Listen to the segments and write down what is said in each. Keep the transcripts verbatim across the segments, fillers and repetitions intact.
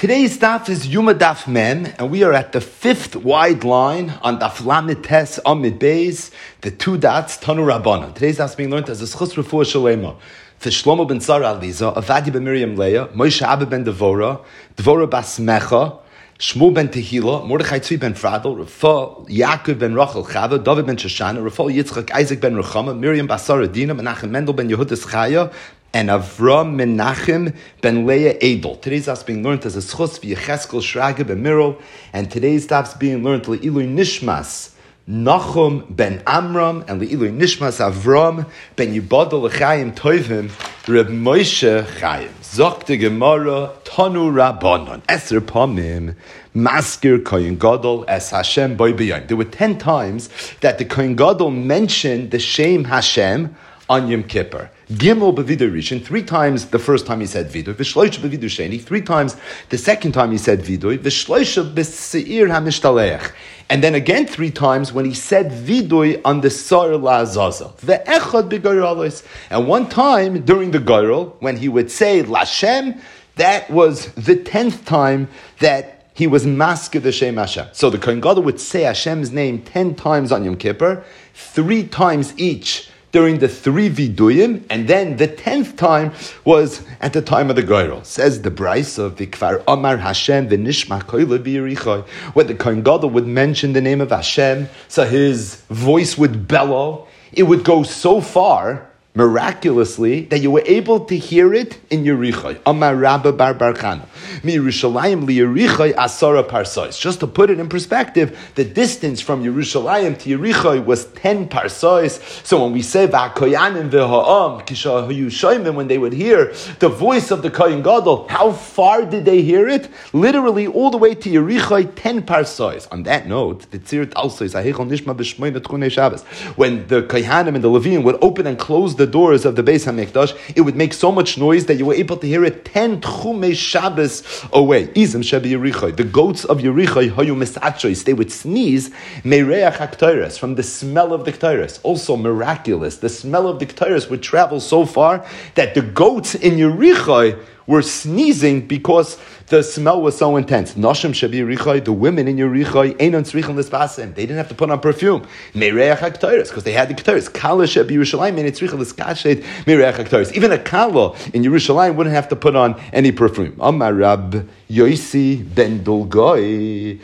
Today's daf is Yuma Daf Mem, and we are at the fifth wide line on Daf Lamed Tes Amid Beis, the two dots, Tanu Rabbanan. Today's daf is being learned as a Schus Refuah Shalema. For Shlomo ben Tzara Aliza, Avadia ben Miriam Leah, Moshe Abba ben Devora, Devora bas Mecha, Shmuel ben Tehila, Mordechai Tzvi ben Fradel, Rafa Yaakov ben Rachel Chava, David ben Shoshana, Rafa Yitzchak Isaac ben Ruchama, Miriam bas Sarah Dina, Menachem Mendel ben Yehudis Chaya, and Avram Menachem ben Leah Edel. Today's daf is being learned as a schus v'Yecheskel Shraga ben Miro, and today's daf is being learned le'ilui nishmas Nachum ben Amram and le'ilui nishmas Avram ben Yibadol l'chaim tovim Reb Moshe Chaim. Zok de Gemara Tanu Rabbanon Eser Pamim Maskir Kohen Gadol Es Hashem Boy B'Yom. There were ten times that the Kohen Gadol mentioned the Shem Hashem on Yom Kippur. Gimel b'vidu rishon, three times the first time he said vidu, v'shloisha b'vidu sheni, three times the second time he said vidu, v'shloisha b'seir ha'mishtalech, and then again three times when he said vidui on the sar la'azaza, ve'echad b'garalos, and one time during the garal when he would say Lashem, that was the tenth time that he was masker the Shem Hashem. So the Kohen Gadol would say Hashem's name ten times on Yom Kippur, three times each during the three viduyim, and then the tenth time was at the time of the Goyrel. Says the Bryce of Vikvar Amar Hashem v'nishma koile b'yerichai. When the Kohen Gadol would mention the name of Hashem, so his voice would bellow. It would go so far, miraculously, that you were able to hear it in Yerichai. Amar Rabba bar bar Chana. Mi Yerushalayim li Yerichai asara parsais. Just to put it in perspective, the distance from Yerushalayim to Yerichai was ten parsais. So when we say v'hakoyanim v'ha'am kishahayu shoymim, when they would hear the voice of the Kohen Gadol, how far did they hear it? Literally all the way to Yerichai, ten parsais. On that note, the Tzirat also is ahechol nishma b'shmoina tchunei Shabbos. When the Kohanim and the Levim would open and close the the doors of the Beis HaMikdash, it would make so much noise that you were able to hear it ten tchumei Shabbos away. Izim shebi Yerichai. The goats of Yerichai, hayu misatchois, they would sneeze meireach haktoros, from the smell of the ktoros. Also miraculous. The smell of the ktoros would travel so far that the goats in Yerichai were sneezing because the smell was so intense. Nashim shebi Yerichai, the women in Yerichai, einon tzrichon l'spasim, they didn't have to put on perfume. Meireach haktoros, because they had the ktoros. Kala shebi Yerushalayim, einon tzrichon l'skashet, meireach haktoros. Even a kala in Yerushalayim wouldn't have to put on any perfume. Amar Rab Yosi ben Dulgai.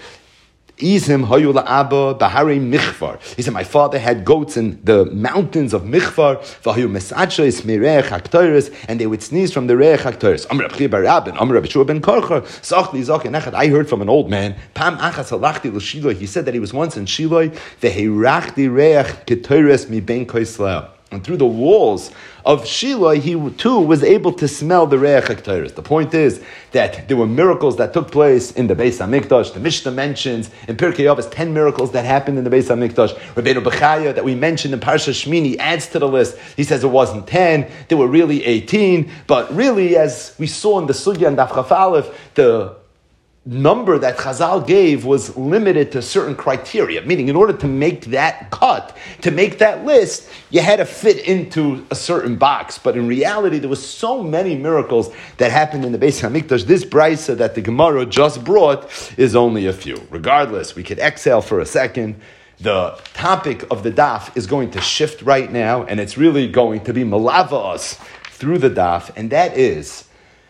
Izim hayu la'aba bahari michvar. He said, my father had goats in the mountains of Michvar, v'hayu mesachos mireach haktoros, and they would sneeze from the reach haktoros. Amar Reb Chiya bar Rabban, Amar Reb Yeshua ben Karchar, sachli zaken echad. I heard from an old man, Pam achas halachti l'Shiloi. He said that he was once in Shiloi, v'heirachti reach ketoros mi ben koisleo. And through the walls of Shiloh, he too was able to smell the Reach HaKtoros. The point is that there were miracles that took place in the Beis HaMikdash. The Mishnah mentions in Pirkei Avos ten miracles that happened in the Beis HaMikdash. Rabbeinu Bechaya that we mentioned in Parsha Shmini adds to the list. He says it wasn't ten, there were really eighteen. But really, as we saw in the Sugya and Daf Chaf Aleph, the number that Chazal gave was limited to certain criteria, meaning in order to make that cut, to make that list, you had to fit into a certain box. But in reality, there were so many miracles that happened in the Beis HaMikdash. This brisa that the Gemara just brought is only a few. Regardless, we could exhale for a second. The topic of the daf is going to shift right now, and it's really going to be malava us through the daf, and that is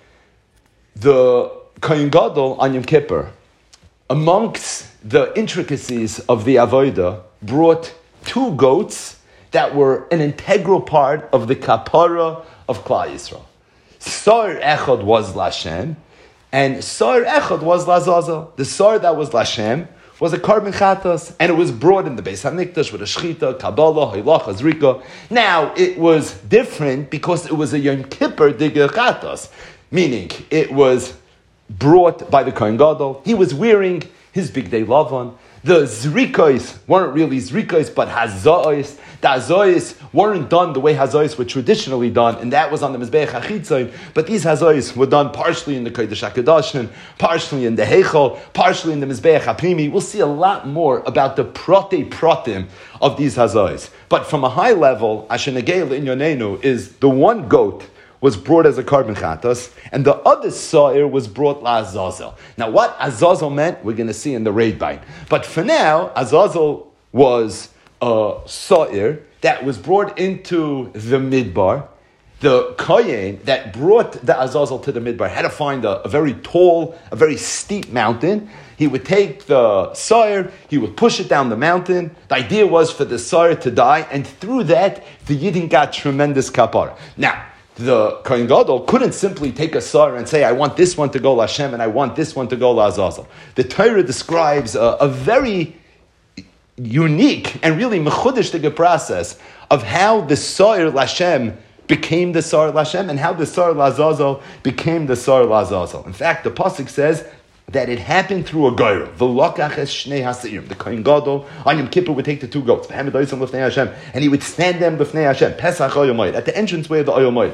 the Kohen Gadol on Yom Kippur, amongst the intricacies of the Avodah, brought two goats that were an integral part of the kapara of Klal Yisrael. Sar echad was Lashem, and Sar echad was Lazazel. The Sar that was Lashem was a carbon chatas, and it was brought in the Beis HaMikdash with a shchita, Kabbalah, Hailach, Azrika. Now, it was different because it was a Yom Kippur diga chatas, meaning it was brought by the Kohen Gadol. He was wearing his big day lavan. The zrikos weren't really zrikos, but hazayis. The hazayis weren't done the way hazayis were traditionally done, and that was on the Mizbeach HaChitzon. But these hazayis were done partially in the Kodesh HaKadoshim, partially in the Heichal, partially in the Mizbeach HaPnimi. We'll see a lot more about the protei pratim of these hazayis. But from a high level, Asher Negei L'Inyonenu is the one goat was brought as a carbon chatas, and the other sa'ir was brought la Azazel. Now, what Azazel meant, we're going to see in the raid bite. But for now, Azazel was a sa'ir that was brought into the midbar. The kohen that brought the Azazel to the midbar had to find a, a very tall, a very steep mountain. He would take the sire, he would push it down the mountain. The idea was for the sire to die, and through that, the Yidden got tremendous kapara. Now, the Kohen Gadol couldn't simply take a sire and say, I want this one to go to Hashem, and I want this one to go to Azazel. The Torah describes a, a very unique and really mechudish process of how the sire Lashem became the Sar Lashem, and how the Sar Lazazel became the Sar Lazazel. In fact, the pasuk says that it happened through a goyro. The Kohen Gadol on Yom Kippur would take the two goats, and he would stand them b'fnei Hashem. Pesach Oyomoid at the entranceway of the Oyomoid.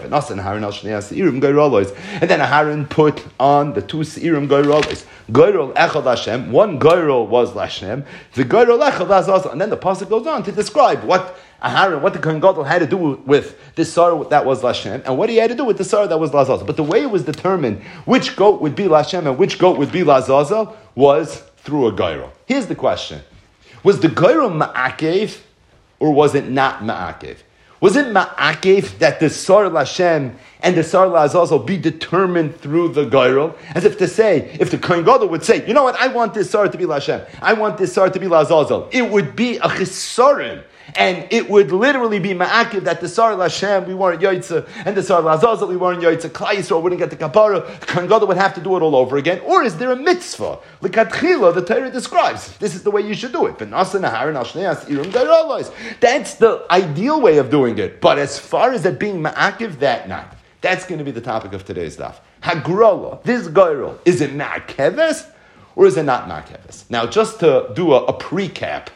And then Aharon put on the two seirim goyrolos. Goyrol echad Hashem. One goyrol was Lashem. The goyrol echad Lazazel. And then the pasuk goes on to describe what Aharon, what the Kohen Gadol had to do with this Sar that was Lashem, and what he had to do with the Sar that was Lazazel. But the way it was determined which goat would be Lashem and which goat would be Lazazel was through a Gairo. Here's the question. Was the Gairo Ma'akev, or was it not Ma'akev? Was it Ma'akev that the Sar Lashem and the Sar Lazazel be determined through the Gairo? As if to say, if the Kohen Gadol would say, you know what, I want this Sar to be Lashem, I want this Sar to be Lazazel, it would be a Chisarim. And it would literally be ma'akiv that the Sar Lashem, we weren't Yaitza, and the Sar Lazazel, we weren't Yaitza, Klai Yisrael wouldn't get the kapara, the Kohen Gadol would have to do it all over again. Or is there a mitzvah? L'katchila, the Torah describes, this is the way you should do it. That's the ideal way of doing it. But as far as it being ma'akiv, that not. That's going to be the topic of today's daf. Hagrola, this goyrol, is it ma'akeves, or is it not ma'akeves? Now, just to do a, a pre-cap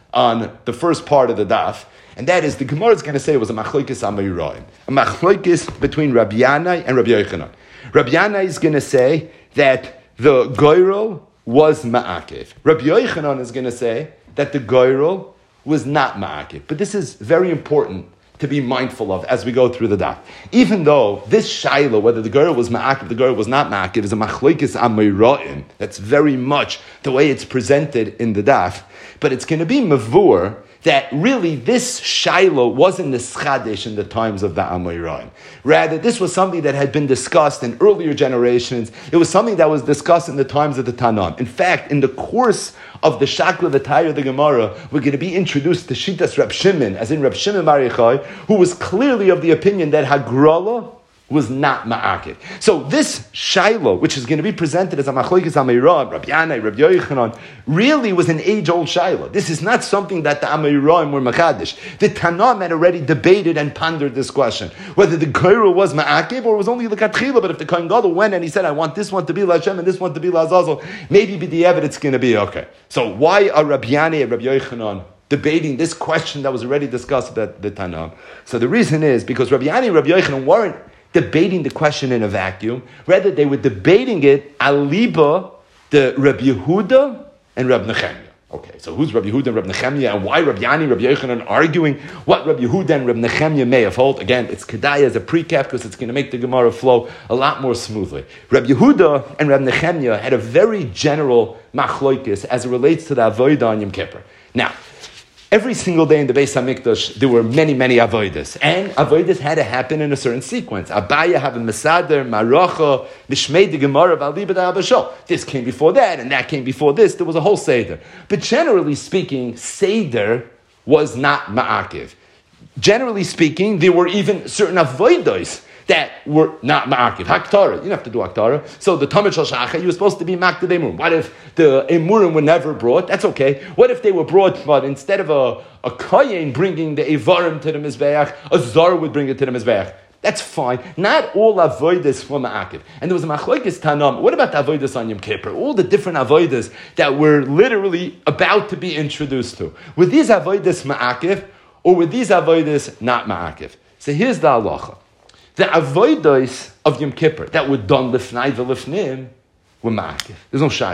on the first part of the daf, and that is the Gemara is going to say it was a machlokes amayraim, a machlokes between Rabbi Yanai and Rabbi Yochanan. Rabbi Yanai is going to say that the goyrol was ma'akev. Rabbi Yochanan is going to say that the goyrol was not ma'akev. But this is very important to be mindful of as we go through the daf. Even though this shaila, whether the goyrol was ma'akev, the goyrol was not ma'akev, is a machlokes amayraim. That's very much the way it's presented in the daf. But it's going to be mavur that really this Shiloh wasn't nischadesh in the times of the Amoraim. Rather, this was something that had been discussed in earlier generations. It was something that was discussed in the times of the Tanam. In fact, in the course of the Shakla V'Tayr of the Gemara, we're going to be introduced to Shitas Reb Shimon, as in Reb Shimon Bar Yochai, who was clearly of the opinion that Hagrala was not ma'akid. So this Shiloh, which is going to be presented as a machlokes amayraim, Rabbi Yanai, Rabbi Yochanan, really was an age-old Shiloh. This is not something that the amayraim were machadish. The Tanam had already debated and pondered this question, whether the goyrol was ma'akid or was only the katchila. But if the Kohen Gadol went and he said, I want this one to be Lashem and this one to be Lazazel, maybe b'diavad it's going to be okay. So why are Rabbi Yanai and Rabbi Yochanan debating this question that was already discussed at the Tanam? So the reason is because Rabbi Yanai and Rabbi Yochanan weren't debating the question in a vacuum. Rather, they were debating it aliba the Rabbi Yehuda and Rabbi Nechemia. Okay, so who's Rabbi Yehuda and Rabbi Nechemia, and why Rabbi Yani and Rabbi Yochanan arguing what Rabbi Yehuda and Rabbi Nechemia may have held? Again, it's kedai as a precap because it's going to make the Gemara flow a lot more smoothly. Rabbi Yehuda and Rabbi Nechemia had a very general machlokes as it relates to the avodah on Yom Kippur. Now, every single day in the Beis HaMikdash, there were many, many avodas. And avodas had to happen in a certain sequence. Abaya have a Mesader, Maracha, Mishmei de Gemara, Valibad Abashol. This came before that, and that came before this. There was a whole Seder. But generally speaking, Seder was not Ma'akiv. Generally speaking, there were even certain avodas that were not ma'akiv. Haktara, you don't have to do haktara. So the Tamid Shal Shacha, you were supposed to be makted emurim. What if the emurim were never brought? That's okay. What if they were brought, but instead of a, a kohen bringing the evarim to the mizbeach, a zar would bring it to the mizbeach? That's fine. Not all avodas were ma'akiv. And there was a machlokes tanam. What about the avodas on Yom Kippur? All the different avodas that were literally about to be introduced to. Were these avodas ma'akiv, or were these avodas not ma'akiv? So here's the halacha. The avodos of Yom Kippur that were done lifnai v'lifnim were ma'akiv. There's no shayla.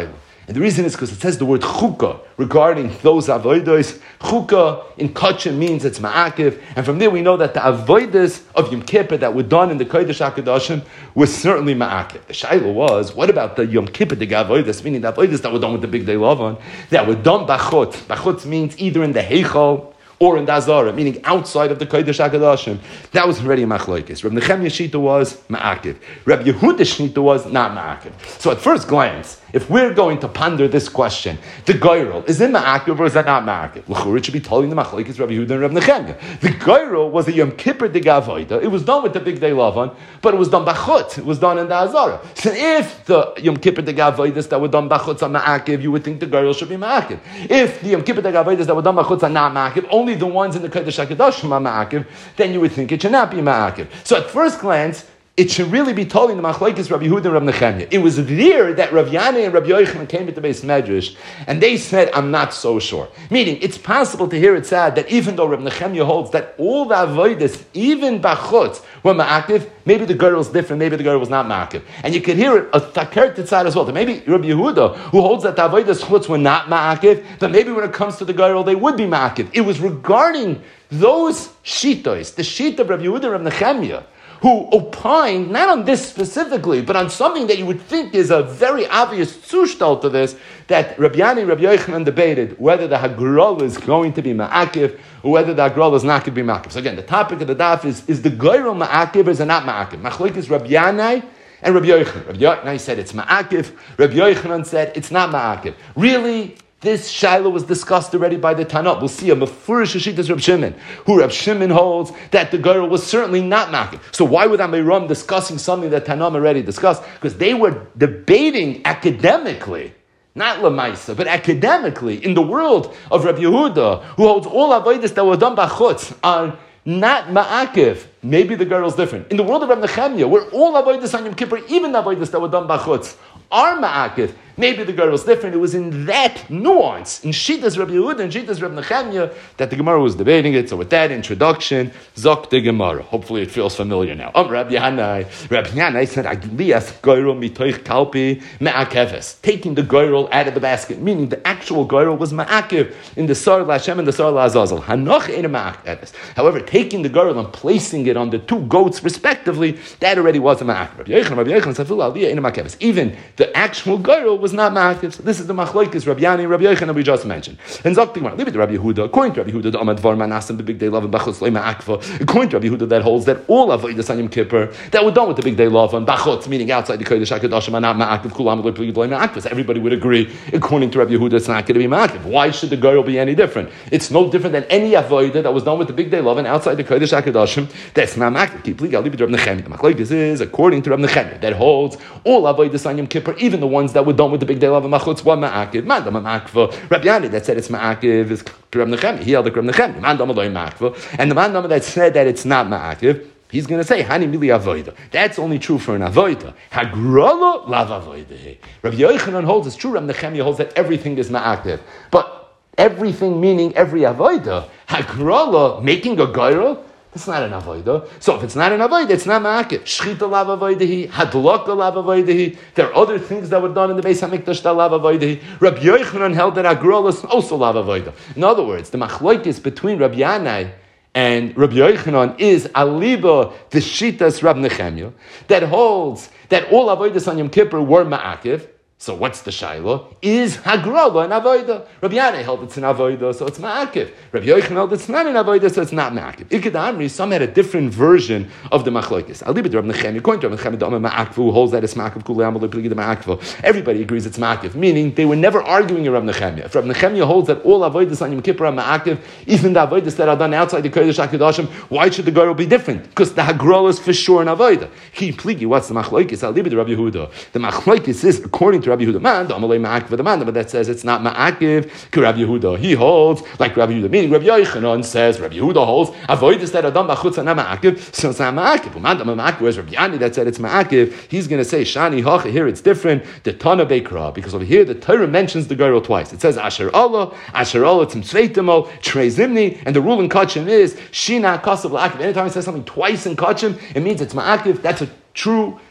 And the reason is because it says the word chukah regarding those avodos. Chukah in kachim means it's ma'akiv, and from there we know that the avodos of Yom Kippur that were done in the Kodesh HaKadoshim was certainly ma'akiv. The shaila was, what about the Yom Kippur the avodos, meaning the avodos that were done with the big day Lavan, that were done bachot. Bachot means either in the heichal or in the Azara, meaning outside of the Kodesh HaKadoshim. That was already a machlokes. Reb Nechemya Shita was ma'akiv. Reb Yehuda Shita was not ma'akiv. So at first glance, if we're going to ponder this question, the Goyrel, is it ma'akiv or is that not ma'akiv? L'chur, it should be telling the machlokes Reb Yehuda and Reb Nechemya. The Goyrel was a Yom Kippur de Gavoida. It was done with the big day Lavan, but it was done bachut. It was done in the Azara. So if the Yom Kippur de Gavoidas that were done bachut are ma'akiv, you would think the Goyrel should be ma'akiv. If the Yom Kippur de Gavoidas that were done bachut are not ma'akiv, only the ones in the Kodesh HaKadoshim are ma'akiv, then you would think it should not be ma'akiv. So at first glance, it should really be told in the machlokes Rabbi Yehuda and Rabbi Nechemya. It was there that Rav Yanai and Rabbi Yochanan came into the base medrash, and they said, I'm not so sure. Meaning, it's possible to hear it said that even though Rabbi Nechemya holds that all the avodas, even bachutz, were ma'akiv, maybe the girl was different, maybe the girl was not ma'akiv. And you could hear it, a takert side as well. That maybe Rabbi Yehuda, who holds that the avodas chutz were not ma'akiv, but maybe when it comes to the girl, they would be ma'akiv. It was regarding those shitos, the shit of Rabbi Yehuda and Rabbi Nechemya, who opined, not on this specifically, but on something that you would think is a very obvious zushtal to this, that Rabbi Yani and Rabbi Yochanan debated whether the Hagrol is going to be ma'akiv, or whether the Hagrol is not going to be ma'akiv. So again, the topic of the daf is, is the Goyrel ma'akiv or is it not ma'akiv? Machlokes is Rabbi Yani and Rabbi Yochanan. Rabbi Yochanan said it's ma'akiv, Rabbi Yochanan said it's not ma'akiv. Really, this shaila was discussed already by the Tanakh. We'll see a mefurish Shittas Reb Shimon, who Reb Shimon holds that the girl was certainly not ma'akiv. So why would Amiram discussing something that Tanakh already discussed? Because they were debating academically, not lemaisa, but academically in the world of Reb Yehuda, who holds all avodas that were done bachutz are not ma'akiv. Maybe the girl is different. In the world of Reb Nechemya, where all avodas on Yom Kippur, even the avodas that were done bachutz, are ma'akiv. Maybe the girl was different. It was in that nuance, in Shittas Rabbi Yehuda and Shittas Rabbi Nechemya, that the Gemara was debating it. So with that introduction, Zok the Gemara. Hopefully it feels familiar now. Um, Rabbi Yanai, Rabbi Yanai said, Aglias goyrol mitoich kalpi me'akeves. Taking the goyrol out of the basket, meaning the actual goyrol was ma'akev in the Sar Lashem and the Sar Lazazel. Hanoch ein ma'akeves. However, taking the goyrol and placing it on the two goats respectively, that already was a ma'akev. Rabbi Yochanan, Rabbi Yochanan said, Aliyah ein ma'akeves. Even the actual goyrol was not ma'akiv. So this is the machlokes Rabbi Yani and Rabbi Yochanan we just mentioned. And Zok the Gemara, leave it to Rabbi Yehuda. According to Rabbi Yehuda, the Amad Var Manasim, the big day love and bachutz loy ma'akva. According to Rabbi Yehuda, that holds that all avodas on Yom Kippur that were done with the big day love and bachutz, meaning outside the Kodesh HaKadoshim, are not ma'akv. Kulam loy loy ma'akv. Everybody would agree. According to Rabbi Yehuda, it's not going to be ma'akv. Why should the girl be any different? It's no different than any avodah that was done with the big day love and outside the Kodesh HaKadoshim. That's not ma'akv. Keep legal. Leave it to Rabbi Nechemya. The machlokes is according to Rabbi Nechemya that holds all avodas on Yom Kippur, even the ones that were done with the big day love and bachutz. One ma'akiv, mandam ma'akva. Rabbi Yani that said it's ma'akiv is Rabbi Nechemya. He held the Rabbi Nechemya. Mandam loy ma'akva, and the mandam that said that it's not ma'akiv, he's going to say hani mili avoida. That's only true for an avoida. Hagrolo lav avoida. Rabbi Yochanan holds it's true. Rabbi Nechemya holds that everything is ma'akiv, but everything meaning every avoida. Hagrolo making a goyrel. It's not an avodah. So if it's not an avodah, it's not ma'akiv. Shchita lav avodahi, hadlaka lav avodahi. There are other things that were done in the Beis Hamikdash that lav avodahi. Rabbi Yochanan held that agrol is also lav avodah. In other words, the machlokes between Rabbi Yanai and Rabbi Yochanan is aliba the shitas Rabbi Nechemya that holds that all avodas on Yom Kippur were ma'akiv. So what's the shaila? Is hagrala an avodah? Rabbi Yanai held it's an avodah, so it's ma'akiv. Rabbi Yochanan held it's not an avodah, so it's not ma'akiv. Ikad Amri, some had a different version of the machlokes. I'll leave it to Rabbi Nechemya. According to Rabbi Nechemya, the Amar ma'akva, who holds that it's ma'akiv, kulei amalei pligi the ma'akva. Everybody agrees it's ma'akiv, meaning they were never arguing in Rabbi Nechemya. If Rabbi Nechemya holds that all avodas on Yom Kippur are ma'akiv, even the avodas that are done outside the Kodesh HaKadoshim, why should the girl be different? Because the hagrala is for sure an avodah. Ki pligi, what's the machlokes? I'll leave it to Rabbi Yehuda. The machlokes is according to Rabbi Yehuda. Man, the Amalei ma'akva the man, but that says it's not ma'akiv. Rabbi Yehuda, he holds like Rabbi Yehuda. Meaning Rabbi Yochanan says Rabbi Yehuda holds avodas that are done b'chutz are not ma'akiv, so it's not ma'akiv. Man, the ma'akiv. Whereas Rabbi Yani that said it's ma'akiv, he's going to say shani hacha. Here it's different. The Tana Beikra, because over here the Torah mentions the girl twice. It says Asher Allah, Asher Allah Tzimtzveitamo, Trei Zimni, and the rule in Kachim is Shina Kasav La'akiv. Anytime it says something twice in Kachim, it means it's ma'akiv. That's a true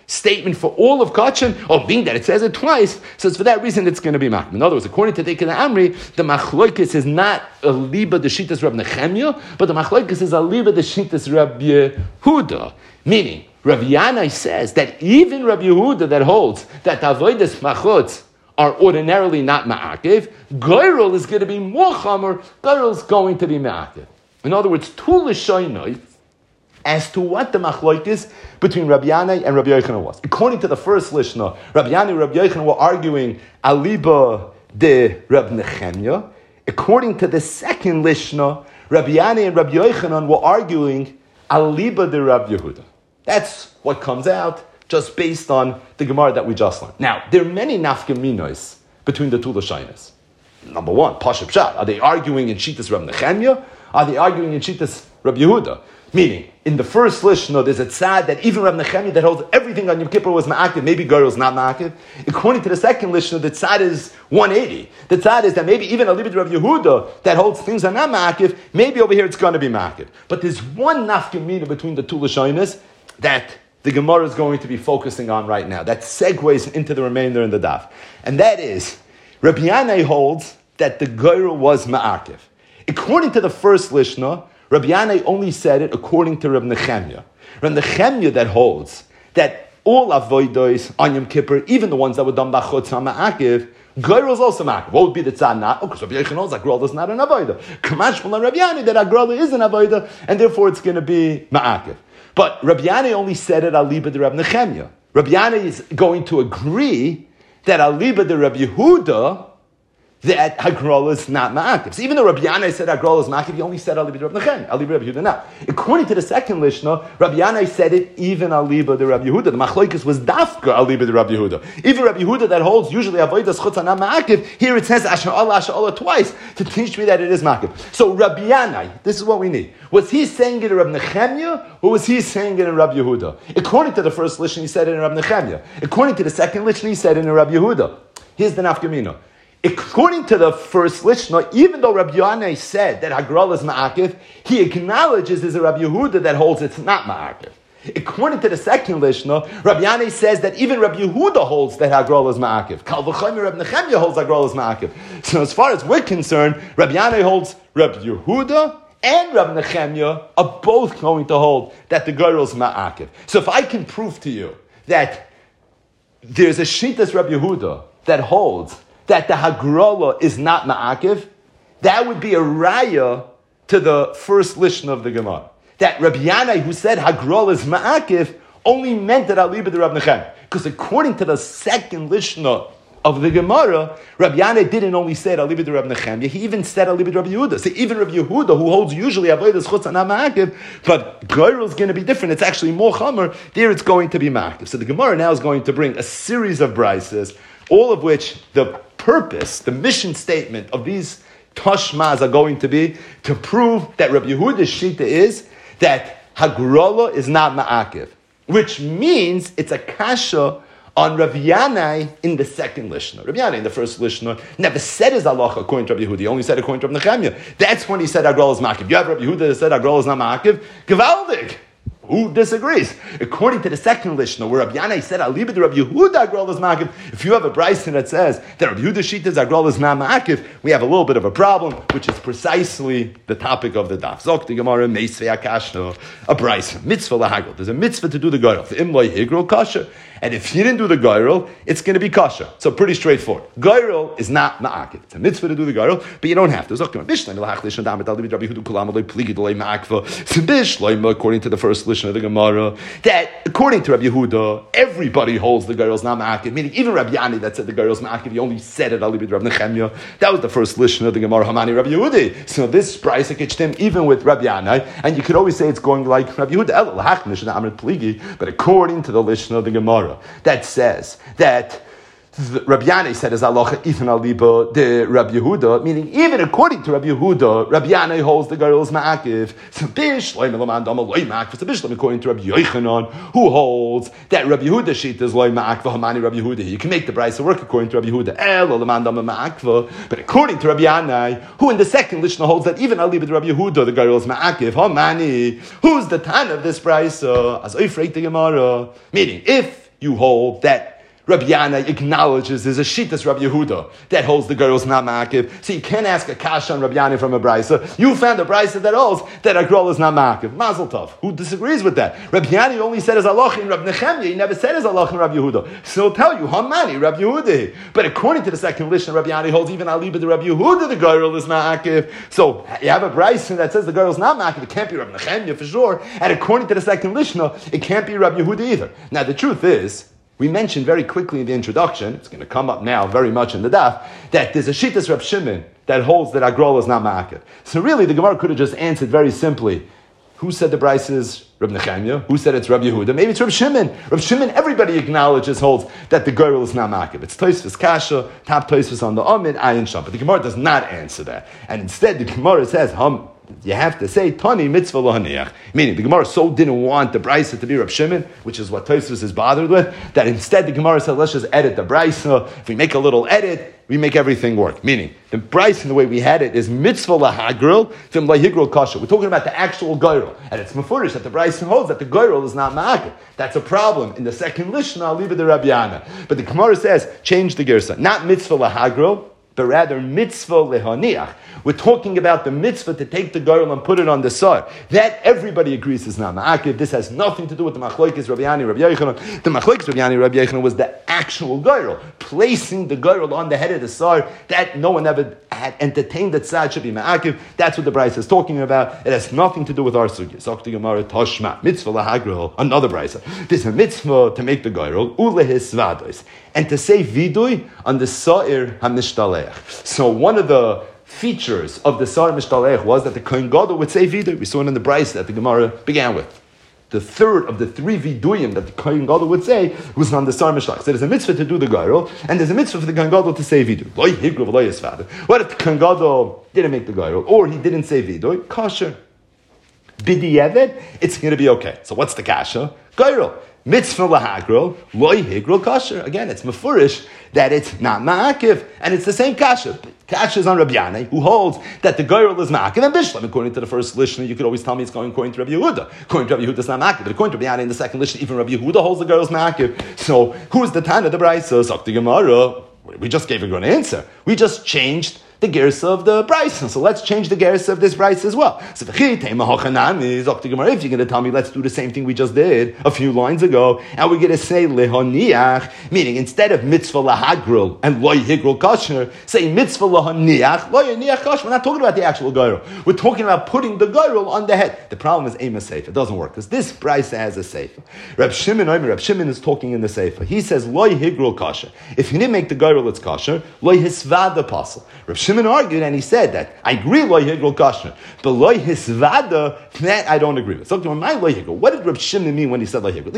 statement for all of Kachin, or being that it says it twice, so it's for that reason it's going to be Makim. In other words, according to Deikid Amri, the Machloikis is not a Liba the Shitas Rab Nechemya, but the Machloikis is a Liba the Shitas Rab Yehuda. Meaning, Rav Yanai says that even Rab Yehuda that holds that Avodas Machutz are ordinarily not Ma'akiv, Goyrol is going to be more Chamer, Goyrol is going to be Ma'akiv. In other words, two L'shoinoi, as to what the Machloik is between Rabbi Yanai and Rabbi Yochanan was. According to the first Lishna, Rabbi Yanai and Rabbi Yochanan were arguing Aliba de Rab Nechemya. According to the second Lishna, Rabbi Yanai and Rabbi Yochanan were arguing Aliba de Rab Yehuda. That's what comes out just based on the Gemara that we just learned. Now, there are many nafkaminos between the two Lashonos. Number one, Pashup Pshat. Are they arguing in Shitas Rab Nechemya? Are they arguing in Shitas Rab Yehuda? Meaning, in the first Lishna, there's a tzad that even Rab Nechemya that holds everything on Yom Kippur was ma'akiv, maybe Geral's not ma'akiv. According to the second Lishna, the tzad is one eighty. The tzad is that maybe even a libid Rab Yehuda that holds things are not ma'akiv, maybe over here it's going to be ma'akiv. But there's one nafkamina between the two Lashonos that the Gemara is going to be focusing on right now. That segues into the remainder in the daf. And that is, Rabbi Yanai holds that the Geral was ma'akiv. According to the first Lishna, Rabbi Yanai only said it according to Rab Nechemya. Rab Nechemya that holds that all avodos on Yom Kippur, even the ones that were done by Chutz HaMa'akiv, Geral is also ma'akiv. What would be the tzad not? Oh, because Rabbi Yochanan knows that Geral is not an avodah. Kamash from Rabbi Yanai that Geral is an avodah, and therefore it's going to be ma'akiv. But Rabbi Yanai only said it aliba de Rab Nechemya. Rabbi Yanai is going to agree that aliba de Rab Yehuda that Hagrol is not ma'akiv. So even though Rabbi Yanai said Hagrol is ma'akiv, he only said aliba de Rab Nechemya, aliba de Rab Yehuda not. According to the second Lishna, Rabbi Yanai said it even aliba de Rab Yehuda. The Machloikis was dafka aliba de Rab Yehuda. Even Rab Yehuda that holds usually avodas chutz not ma'akiv, here it says Asher Allah, Asher Allah twice to teach me that it is ma'akiv. So Rabbi Yanai, this is what we need. Was he saying it in Rab Nechemya, or was he saying it in Rab Yehuda? According to the first Lishna, he said it in Rab Nechemya. According to the second Lishna, he said it in Rab Yehuda. Here's the nafkamina. According to the first Lishna, even though Rabbi Yanai said that Hagral is ma'akiv, he acknowledges there's a Rabbi Yehuda that holds it's not ma'akiv. According to the second Lishna, Rabbi Yanai says that even Rabbi Yehuda holds that Hagral is ma'akiv. Kal v'chomer Rabbi Nechemya holds Hagral is ma'akiv. So as far as we're concerned, Rabbi Yanai holds Rabbi Yehuda and Rabbi Nechemya are both going to hold that the Geral is ma'akiv. So if I can prove to you that there's a Shitas Rabbi Yehuda that holds that the Hagrala is not ma'akiv, that would be a raya to the first Lishna of the Gemara. That Rabbi Yanai, who said Hagrala is ma'akiv, only meant that aliba de Rab Nechemya. Because according to the second Lishna of the Gemara, Rabbi Yanai didn't only say aliba de Rab Nechemya, he even said aliba de Rabbi Yehuda. So even Rabbi Yehuda, who holds usually avodas chutz and ma'akiv, but Geral is going to be different. It's actually more chamer. There it's going to be ma'akiv. So the Gemara now is going to bring a series of brises, all of which the purpose, the mission statement of these Tashmas are going to be to prove that Rabbi Yehuda's shita is that Hagrala is not ma'akiv, which means it's a kasha on Rabbi Yanai in the second Lishna. Rabbi Yanai in the first Lishna never said his halacha according to Rabbi Yehuda. He only said according to Rabbi Nechemya. That's when he said Hagrala is ma'akiv. You have Rabbi Yehuda that said Hagrala is not ma'akiv. Gevaldig. Who disagrees? According to the second Lishna, where Rabbi Yanai said, I'll leave it to Rabbi Yehuda, Agral is ma'akiv. If you have a Bryson that says that Rabbi Yehuda Shita's Agral is not ma'akiv, we have a little bit of a problem, which is precisely the topic of the daf. Zok the Gemara, Meisvei Akashno, a Bryson, mitzvah lahagral. There's a mitzvah to do the Geral. The Imloi Higral Kasha. And if you didn't do the Geral, it's going to be Kasha. So pretty straightforward. Geral is not ma'akiv. It's a mitzvah to do the Geral, but you don't have to. Zok the Gemara, according to the first Lishna of the Gemara, that according to Rabbi Yehuda, everybody holds the Geral is not ma'akiv, meaning even Rabbi Yanai that said the Geral is ma'akiv, he only said it alibid Rabbi Nechemya. That was the first Lishna of the Gemara, Hamani Rabbi Yehudi. So this price him even with Rabbi Yanai, and you could always say it's going like Rabbi Yehuda, but according to the Lishna of the Gemara, that says that Rabbi Yanai said as halacha even aliba de Rabbi Yehuda, meaning even according to Rabbi Yehuda, Rabbi Yanai holds the Geral is ma'akiv. So bishloim elaman dama loy ma'akiv. So bishloim according to Rabbi Yochanan, who holds that Rabbi Yehuda shita is loy ma'akiv hamani Rabbi Yehuda. You can make the brayso work according to Rabbi Yehuda. El elaman dama ma'akiv. But according to Rabbi Yanai, who in the second Lishna holds that even aliba de Rabbi Yehuda, the Geral is ma'akiv hamani. Who's the tan of this brayso? As oifreit the Gemara. Meaning, if you hold that Rabbi Yana acknowledges there's a shittas Rabbi Yehuda that holds the girl's not ma'akiv. So you can't ask a kasha on Rabbi Yana from a brisa. You found a brisa that holds that a girl is not ma'akiv. Mazel tov. Who disagrees with that? Rabbi Yana only said as halach in Rabbi Nechemya. He never said as halach in Rabbi Yehuda. So he'll tell you, Hamani, Rabbi Yehuda. But according to the second lishon, Rabbi Yana holds even aliba the Rabbi Yehuda, the girl is ma'akiv. So you have a brisa that says the girl is not ma'akiv. It can't be Rabbi Nechemya for sure. And according to the second lishon, it can't be Rabbi Yehuda either. Now the truth is, we mentioned very quickly in the introduction, it's going to come up now very much in the daf, that there's a shittas Reb Shimon that holds that Agrol is not ma'akiv. So really, the Gemara could have just answered very simply, who said the brisa is Reb Nechemya? Who said it's Reb Yehuda? Maybe it's Reb Shimon. Reb Shimon, everybody acknowledges, holds that the girl is not ma'akiv. It's Tosfos Kasha, top Tosfos on the Amid, Ayin Sham. But the Gemara does not answer that. And instead, the Gemara says, hum, you have to say Tani mitzvah lohaniach. Meaning the Gemara so didn't want the brisa to be Reb Shimon, which is what Tosfos is bothered with, that instead the Gemara said, let's just edit the brisa. If we make a little edit, we make everything work. Meaning the brisa, the way we had it, is mitzvah lahagril from lahigril kasha. We're talking about the actual girl, and it's mefurish that the brisa holds that the girl is not ma'akiv. That's a problem. In the second lishna, I'll leave it to Rabbi Yana. But the Gemara says change the girsa, not mitzvah lahagril, but rather mitzvah lehaniach. We're talking about the mitzvah to take the girl and put it on the sar. That everybody agrees is not ma'akiv. This has nothing to do with the machlokes Rabbi Yana, Rabbi Yochanan. The machlokes Rabbi Yana, Rabbi Yochanan was the actual girl. Placing the girl on the head of the sar, that no one ever had entertained that tzad should be ma'akiv. That's what the brisa is talking about. It has nothing to do with our sugya. Sakti Gemara Toshma, mitzvah lahagril, another brisa. There's a mitzvah to make the girl, ulehisvados, and to say vidui on the sa'ir hamishtalech. So one of the features of the Sar Mishtalech was that the Kohen Gadol would say Vidu. We saw it in the Bryce that the Gemara began with. The third of the three Viduyim that the Kohen Gadol would say was on the Sar Mishtalech. So there's a mitzvah to do the Gairol, and there's a mitzvah for the Kohen Gadol to say Vidu. What if the Kohen Gadol didn't make the Gairol, or he didn't say Vidu? Kasher. B'di'evet, it's going to be okay. So what's the kasha? Gairol. Mitzvah lahagril, loy higril kasher. Again, it's mefurish that it's not ma'akiv, and it's the same kasha. Kasha is on Rabbi Yanai, who holds that the girl is ma'akiv and bishlam. According to the first lishna, you could always tell me it's going according to Rabbi Yehuda. According to Rabbi Yehuda, it's not ma'akiv. But according to Rabbi Yanai in the second lishna, even Rabbi Yehuda holds the girl is ma'akiv. So who's the Tana of the Brisa? Sakti Gemara. We just gave a good answer. We just changed the gersa of the brisa. So let's change the gersa of this brisa as well. So if you're going to tell me, let's do the same thing we just did a few lines ago, and we're going to say lehoniach, meaning instead of mitzvah lahagril and loy higril kasher, say mitzvah lehoniach, loy honiach kasher. We're not talking about the actual girl. We're talking about putting the girl on the head. The problem is ema sefer. It doesn't work because this brisa has a sefer. Reb Shimon, Reb Shimon is talking in the sefer. He says loy higril kasher. If you didn't make the girl, it's kasher. Loy hisvada pasal. Reb Shimon argued and he said that I agree loy higril kasher, but loy hisvada, that I don't agree with. So my loy higril, what did Reb Shimon mean when he said loy higril?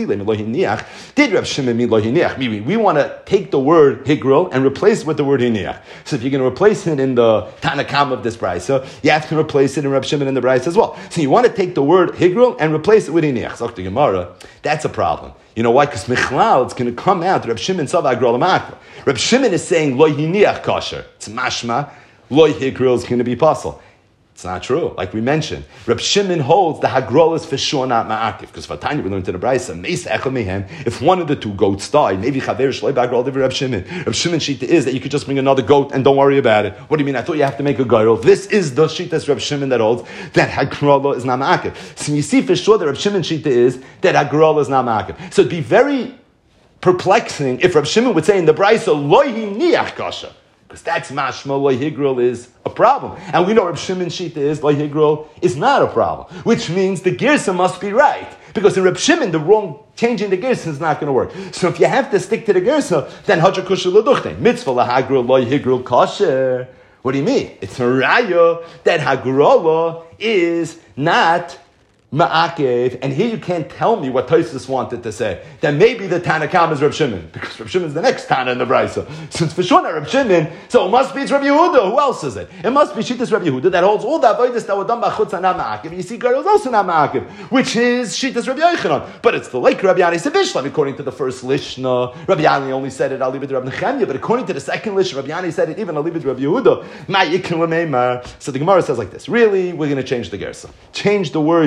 Did Reb Shimon mean loy hiniach? We, we want to take the word higril and replace it with the word hiniach. So if you're going to replace it in the Tanakam of this brisa, you have to replace it in Reb Shimon in the brisa as well. So you want to take the word higril and replace it with hiniach. So the Gemara, that's a problem. You know why? Because Michlal, it's going to come out. Reb Shimon Sava Agrol Amakra. Reb Shimon is saying loy hiniach kasher. It's mashma. Loy higril is going to be possible. It's not true. Like we mentioned, Reb Shimon holds the hagrol is for sure not ma'akiv. Because for Tanya we learned in the brisa, meis echel mehem. If one of the two goats die, maybe chaver shloi bagrol divrei Reb Shimon. Reb Shimon shita is that you could just bring another goat and don't worry about it. What do you mean? I thought you have to make a girl. This is the shita Reb Shimon that holds that hagrol is not ma'akiv. So you see for sure that Reb Shimon shita is that hagrol is not ma'akiv. So it'd be very perplexing if Reb Shimon would say in the brisa loy hiniach kasha. Because that's mashma, loy higril is a problem. And we know Reb Shimon shita is, loy higril is not a problem. Which means the girsa must be right. Because in Reb Shimon, the wrong, changing the girsa is not going to work. So if you have to stick to the girsa, then hadra kusha l'duchte. Mitzvah lahagril, loy higril kasher. What do you mean? It's a raya that hagrola is not ma'akev, and here you can't tell me what Tosfos wanted to say. That maybe the Tanakam is Reb Shimon, because Reb Shimon is the next Tana in the Brisa. Since for sure not Reb Shimon, so it must be it's Reb Yehuda. Who else is it? It must be Shittas Reb Yehuda that holds all the avodas that were done by Chutz and not ma'akev. And you see, girl is also not ma'akev, which is Shittas Reb Yochanan. But it's the like Rabbi Yanai Sebishlam. According to the first Lishna, Rabbi Yanai only said it, I'll leave it to Rabbi Nechemya. But according to the second Lishna, Rabbi Yanai said it, even I'll leave it to Rabbi Yehuda. So the Gemara says like this: really, we're going to change the gersa, change the word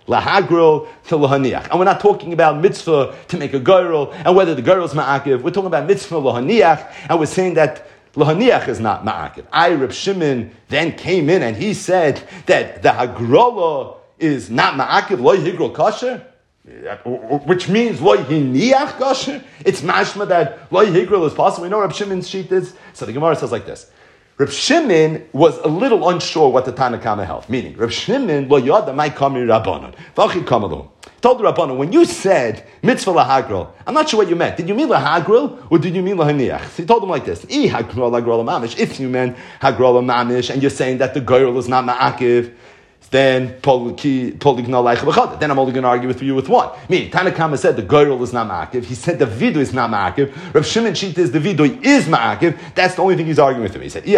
lahagril to lahaniach. And we're not talking about mitzvah to make a girl and whether the girl is ma'akiv. We're talking about mitzvah lahaniach, and we're saying that lahaniach is not ma'akiv. I, Reb Shimon, then came in and he said that the hagrola is not ma'akiv, loy higrol kosher, which means loy hiniach kosher. It's mashma that loy higrol is possible. We know Reb Shimon's sheet is. So the Gemara says like this. Reb Shimon was a little unsure what the Tanna Kama held. Meaning, Reb Shimon lo yada mai kami rabbanon v'achi kamalum. Told the rabbanon, when you said mitzvah lahagril, I'm not sure what you meant. Did you mean lahagril or did you mean lahaniach? So he told him like this: I hagril lagril mamish. If you meant hagril mamish, and you're saying that the girl is not ma'akiv, then then I'm only going to argue with you with one. Meaning, Tanna Kama said the girl is not ma'akiv. He said the vidui is not ma'akiv. Rav Shimon Shita is the vidui is ma'akiv. That's the only thing he's arguing with him. He said,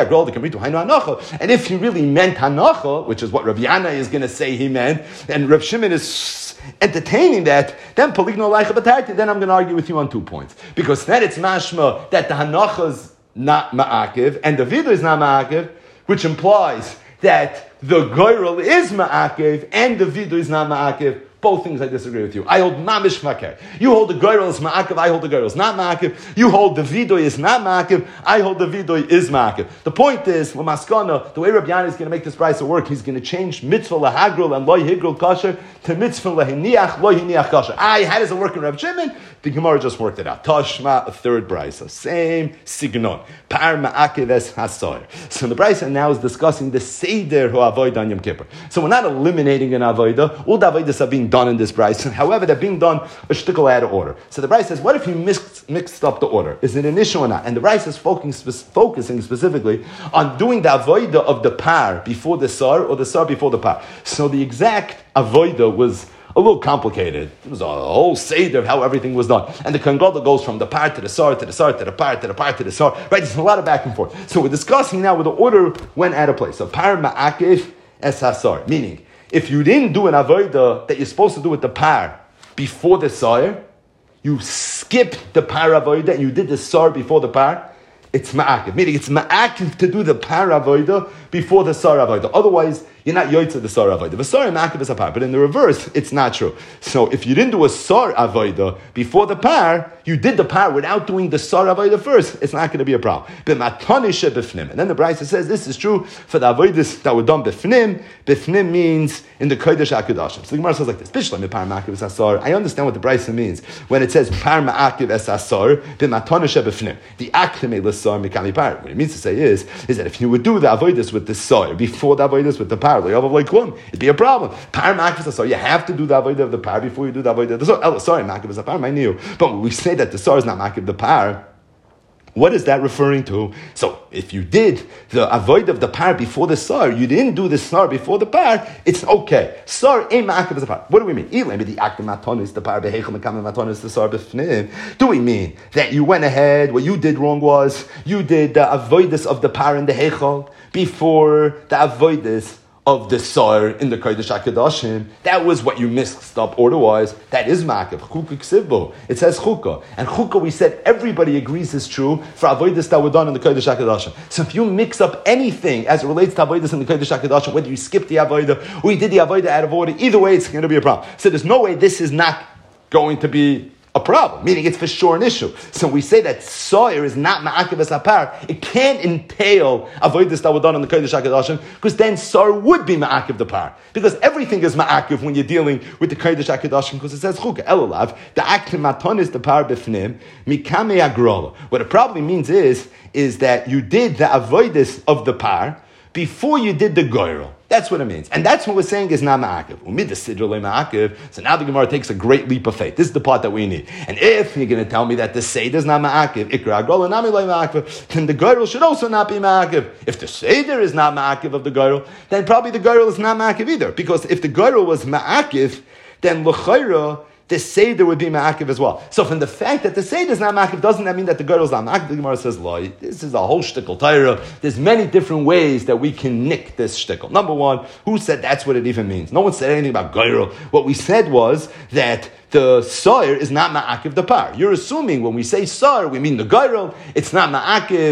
and if he really meant hanacha, which is what Rav Yana is going to say he meant, and Rav Shimon is entertaining that, then then I'm going to argue with you on two points. Because then it's mashma that the hanacha is not ma'akiv, and the vidui is not ma'akiv, which implies that the goyrel is ma'akev and the vidu is not ma'akev. Both things I disagree with you. I hold mamish makar. You hold the goyrel is ma'akev, I hold the goyrel is not ma'akev. You hold the vidu is not ma'akev, I hold the vidu is ma'akev. The point is, Lamaskana, the way Rabbi Yana is going to make this price work, he's going to change mitzvah lahagril and loy higril kasher to mitzvah lahiniach, loy hiniach kasher. Aye, how does it work in Rabbi Shimon? The Gemara just worked it out. Tashma, a third brisa. Same signon. Par ma'akev es hasar. So the brisa now is discussing the seder who avoid on Yom Kippur. So we're not eliminating an avodah. All the avodas are being done in this brisa. However, they're being done a shtickle out of order. So the brisa says, what if you mixed, mixed up the order? Is it an issue or not? And the brisa is focusing, focusing specifically on doing the avodah of the par before the sar or the sar before the par. So the exact avodah was a little complicated. It was a whole seder of how everything was done. And the Kangoda goes from the par to the sar, to the sar, to the par, to the par, to the sar. Right? There's a lot of back and forth. So we're discussing now where the order went out of place. So par ma'akev es hasar. Meaning, if you didn't do an avodah that you're supposed to do with the par before the sar, you skipped the par avodah and you did the sar before the par, it's ma'akev. Meaning it's ma'akev to do the par avodah before the sar avodah. Otherwise, you're not yoytza the sar avodah. The sar ma'akev is a par, but in the reverse, it's not true. So if you didn't do a sar avodah before the par, you did the par without doing the sar avodah first, it's not going to be a problem. But matanisha b'fnim. And then the Brisa says this is true for the avodas that were done b'fnim. B'fnim means in the kodesh hakadashim. So the Gemara says like this: Bishlam par ma'akev es asar. I understand what the Brisa means when it says par ma'akev es asar b'matanisha b'fnim. The akdeme l'sar mikami par. What it means to say is is that if you would do the avodas with the sar before the avodas with the par, it'd be a problem. Par ma'akev es asar. You have to do the avodah of the par before you do the avodah of the sar. Sorry, ma'akev es a par. I knew, but when we say that the sar is not ma'akev the par, what is that referring to? So, if you did the avoid of the par before the sar, you didn't do the sar before the par, it's okay. Sar ain't ma'akev as a par. What do we mean? The active matonis, the par behechel mekam matonis, the sar b'fnim. Do we mean that you went ahead? What you did wrong was you did the avoidus of the par in the hechel before the avoidus of the sar in the Kodesh HaKadoshim. That was what you mixed up order-wise. That is ma'akev. Chukah ksivbo. It says chukah. And chukah, we said, everybody agrees is true for avodas that were done in the Kodesh HaKadoshim. So if you mix up anything as it relates to avodas in the Kodesh HaKadoshim, whether you skip the avodah or you did the avodah out of order, either way it's going to be a problem. So there's no way this is not going to be a problem, meaning it's for sure an issue. So we say that soyer is not ma'akev es apar. It can't entail avodas that were done in the Kodesh HaKadoshim, because then soyer would be ma'akev the par. Because everything is ma'akev when you're dealing with the Kodesh HaKadoshim, because it says chukah elolav the aktim matonis the par b'fnim mikame agrola. What it probably means is is that you did the avodas of the par before you did the goyrel. That's what it means. And that's what we're saying is not ma'akev. So now the Gemara takes a great leap of faith. This is the part that we need. And if you're going to tell me that the Seder is not ma'akev, ikra agrola nami loy ma'akev, then the goyrel should also not be ma'akev. If the Seder is not ma'akev of the goyrel, then probably the goyrel is not ma'akev either. Because if the goyrel was ma'akev, then l'chayra, the Seder would be ma'akev as well. So from the fact that the Seder is not ma'akev, doesn't that mean that the girl is not ma'akev? The Gemara says, Loi, this is a whole shtickle Torah. There's many different ways that we can nick this shtickle. Number one, who said that's what it even means? No one said anything about girl. What we said was that the soyer is not ma'akev the par. You're assuming when we say soyer, we mean the girl. It's not ma'akev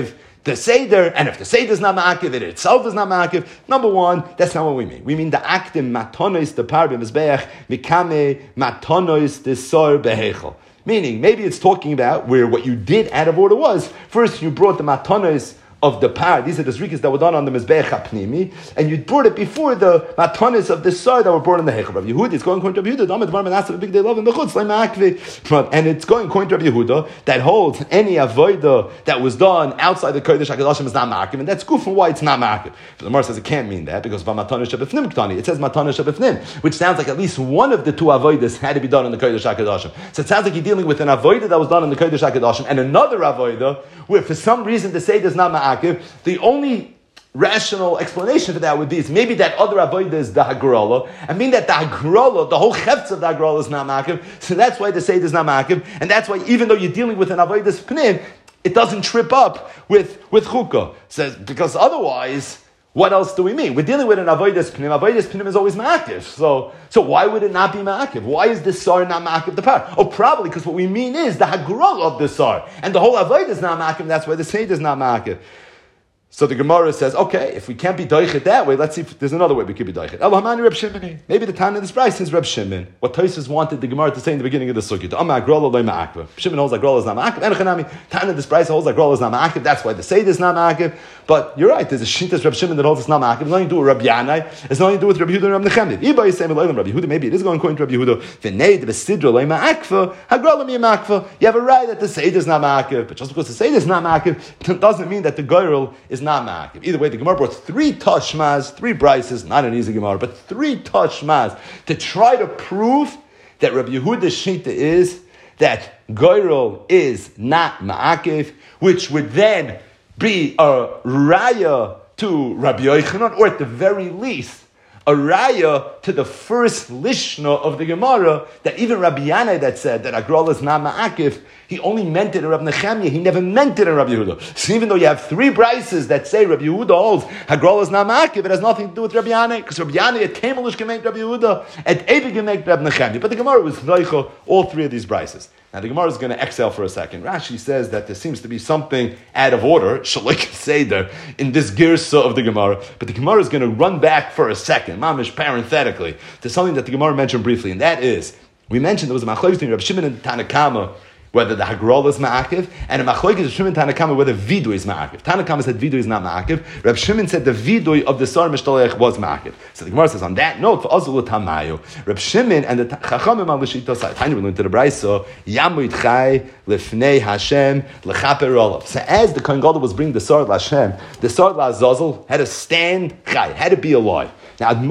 the Seder, and if the Seder is not ma'akiv, it itself is not ma'akiv. Number one, that's not what we mean. We mean the actim matonos the par b'mizbeach mikame matonos the sor behechel. Meaning, maybe it's talking about where what you did out of order was, first you brought the matonos of the par, these are the zrikas that were done on the Mizbeach HaPnimi, and you brought it before the matanis of the sar that were brought in the Hechel. Rav Yehuda, it's going according to Rav Yehuda, Damad Var Manasseh, a big day love in the Chutz, like Ma'akvi. And it's going according to Rav Yehuda, that holds any avoida that was done outside the Kodesh HaKadoshim is not Ma'akvi, and that's good for why it's not Ma'akvi. But the Gemara says it can't mean that, because V'matanish HaBifnim Ktani, it says Matanish HaBifnim, which sounds like at least one of the two avoidas had to be done in the Kodesh HaKadoshim. So it sounds like you're dealing with an avoida that was done in the Kodesh HaKadoshim, and another avoida, where for some reason the Seder is not Ma'akvi. The only rational explanation for that would be is maybe that other avodah is the hagrala, and mean that the hagrala, the whole chefts of the hagrala is not ma'akiv, so that's why the Seder is not ma'akiv, and that's why even though you're dealing with an avodas pnim, it doesn't trip up with, with chukah. So, because otherwise, what else do we mean? We're dealing with an avodas pnim. Avodas pnim is always ma'akiv. So, so why would it not be ma'akiv? Why is the sar not ma'akiv the par? Oh, probably because what we mean is the hagrala of the sar, and the whole avodah is not ma'akiv. That's why the Seder is not ma'akiv. So the Gemara says, okay, if we can't be doichet that way, let's see if there's another way we could be doichet. Maybe the time in this price is Reb Shimon. What Tosfos wanted the Gemara to say in the beginning of the sukkah. Shimon holds like Grola is not ma'akiv. Enochanami, time in this price holds like Grola is not ma'akiv. That's why the Seder is not ma'akiv. But you're right, there's a Shintas Reb Shimon that holds it's not ma'akiv. It's nothing to do with Reb Yanai. It's nothing to do with Reb Yehuda and Reb Nechemid. Iba Yisrael Eloim Reb Yehuda. Maybe it is going according to Reb Yehuda. V'nei d'besidra loy ma'akva. Hagrola mi ma'akva. You have a right that the Seder is not ma'akiv. But just because the Seder is not ma'akiv doesn't mean that the Goyrel is not ma'akiv. Either way, the Gemara brought three tashmas, three brises, not an easy Gemara, but three tashmas to try to prove that Rabbi Yehuda's shita is that Goyrel is not ma'akiv, which would then be a raya to Rabbi Yochanan, or at the very least, a raya to the first lishna of the Gemara, that even Rabbi Yanai that said that Agrol is not ma'akiv, he only meant it in Rabbi Nechemia, he never meant it in Rabbi Yehuda. So even though you have three brises that say Rabbi Yehuda holds Agrol is not ma'akiv, it has nothing to do with Rabbi Yanai, because Rabbi Yanai at Kemelish can make Rabbi Yehuda, at Evi can make Rabbi Nechemia. But the Gemara was Reicha, all three of these brises. Now the Gemara is going to exhale for a second. Rashi says that there seems to be something out of order, Shalik Seder, in this girsa of the Gemara. But the Gemara is going to run back for a second, mamish parenthetically, to something that the Gemara mentioned briefly, and that is, we mentioned there was a machlokes between Reb Shimon and Tanakama, whether the Hagrol is ma'akiv, and a machlokes of Shimon and Tanakama whether Vidu is ma'akiv. Tanakama said Vidu is not ma'akiv. Reb Shimon said the Vidu of the Sar Mishtalech was ma'akiv. So the Gemara says on that note, for Azul Tamayu, Reb Shimon and the Chachamim al Lishita side. Tanya we learned to the Brayso, Yamuit Chai Lefnei Hashem Lechaper Olav. So as the Kohen Gadol was bringing the Sar Hashem, the Sar Lazazel had to stand Chai, had to be alive. Now, up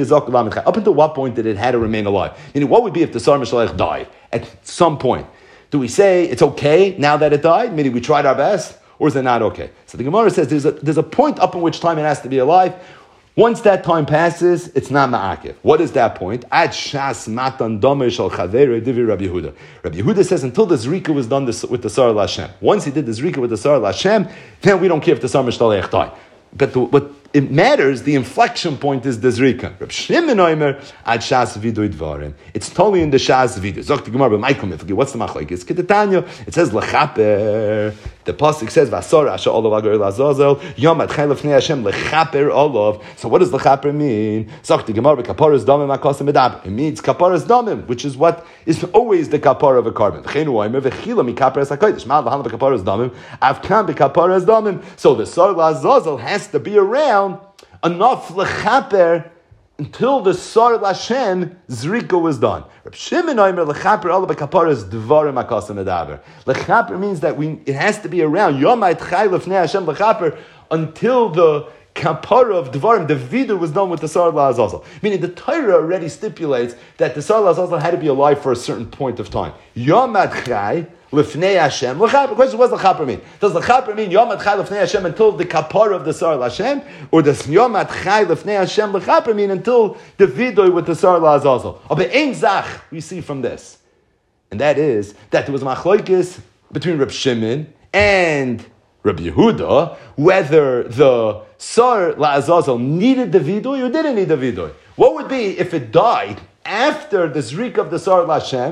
until what point did it have to remain alive? Meaning, what would be if the Sar Mishtalech died at some point? Do we say it's okay now that it died? Meaning we tried our best? Or is it not okay? So the Gemara says there's a, there's a point up in which time it has to be alive. Once that time passes, it's not ma'akiv. What is that point? Ad shas matan domer shal chavere divi Rabbi Yehuda. Rabbi Yehuda says until the zrika was done with the Sar Lashem. Once he did the zrika with the Sar Lashem, then we don't care if the Sar Mishtalech died. But the, what it matters, the inflection point is the zrika. Reb Shimon Omer ad shas vidu dvarim. It's totally in the shas vidu. Zok the Gemara b'Maikom. What's the machlokes? It's Ketetanya. It says lechaper. The pasuk says vasor asher olav agar lazazel yom atchel lefnei Hashem lechaper olav. So what does lechaper mean? Zok the Gemara b'kaparas damim akasim medab. It means kaparas damim, which is what is always the kapara of a carbon. V'cheinu Omer v'chila mikaparas hakodesh. Mal v'hala b'kaparas damim. Avkan b'kaparas damim. So the sar lazazel has to be around enough lechaper until the Sar Lashem Zrika was done. Reb Shimon Omer lechaper all the kaparas dvarim akasim medaber. Lechaper means that we it has to be around Yomait Chai Lefnei Hashem lechaper until the kapara of dvarim, the vidur was done with the Sar La'azazel. Meaning the Torah already stipulates that the Sar La'azazel had to be alive for a certain point of time. Yomat Chai Lefnei Hashem. The question, what does lechaper mean? Does lechaper mean Yomat Chai Lefnei Hashem until the kapara of the Sar Hashem, or does Yomat Chai Lefnei Hashem lechaper mean until the vidoy with the Sar La'azazel? Oh, but Ein Zach we see from this, and that is that there was machlokes between Reb Shimon and Reb Yehuda whether the Sar La'azazel needed the vidoy or didn't need the vidoy. What would be if it died after the zrik of the Sar Hashem?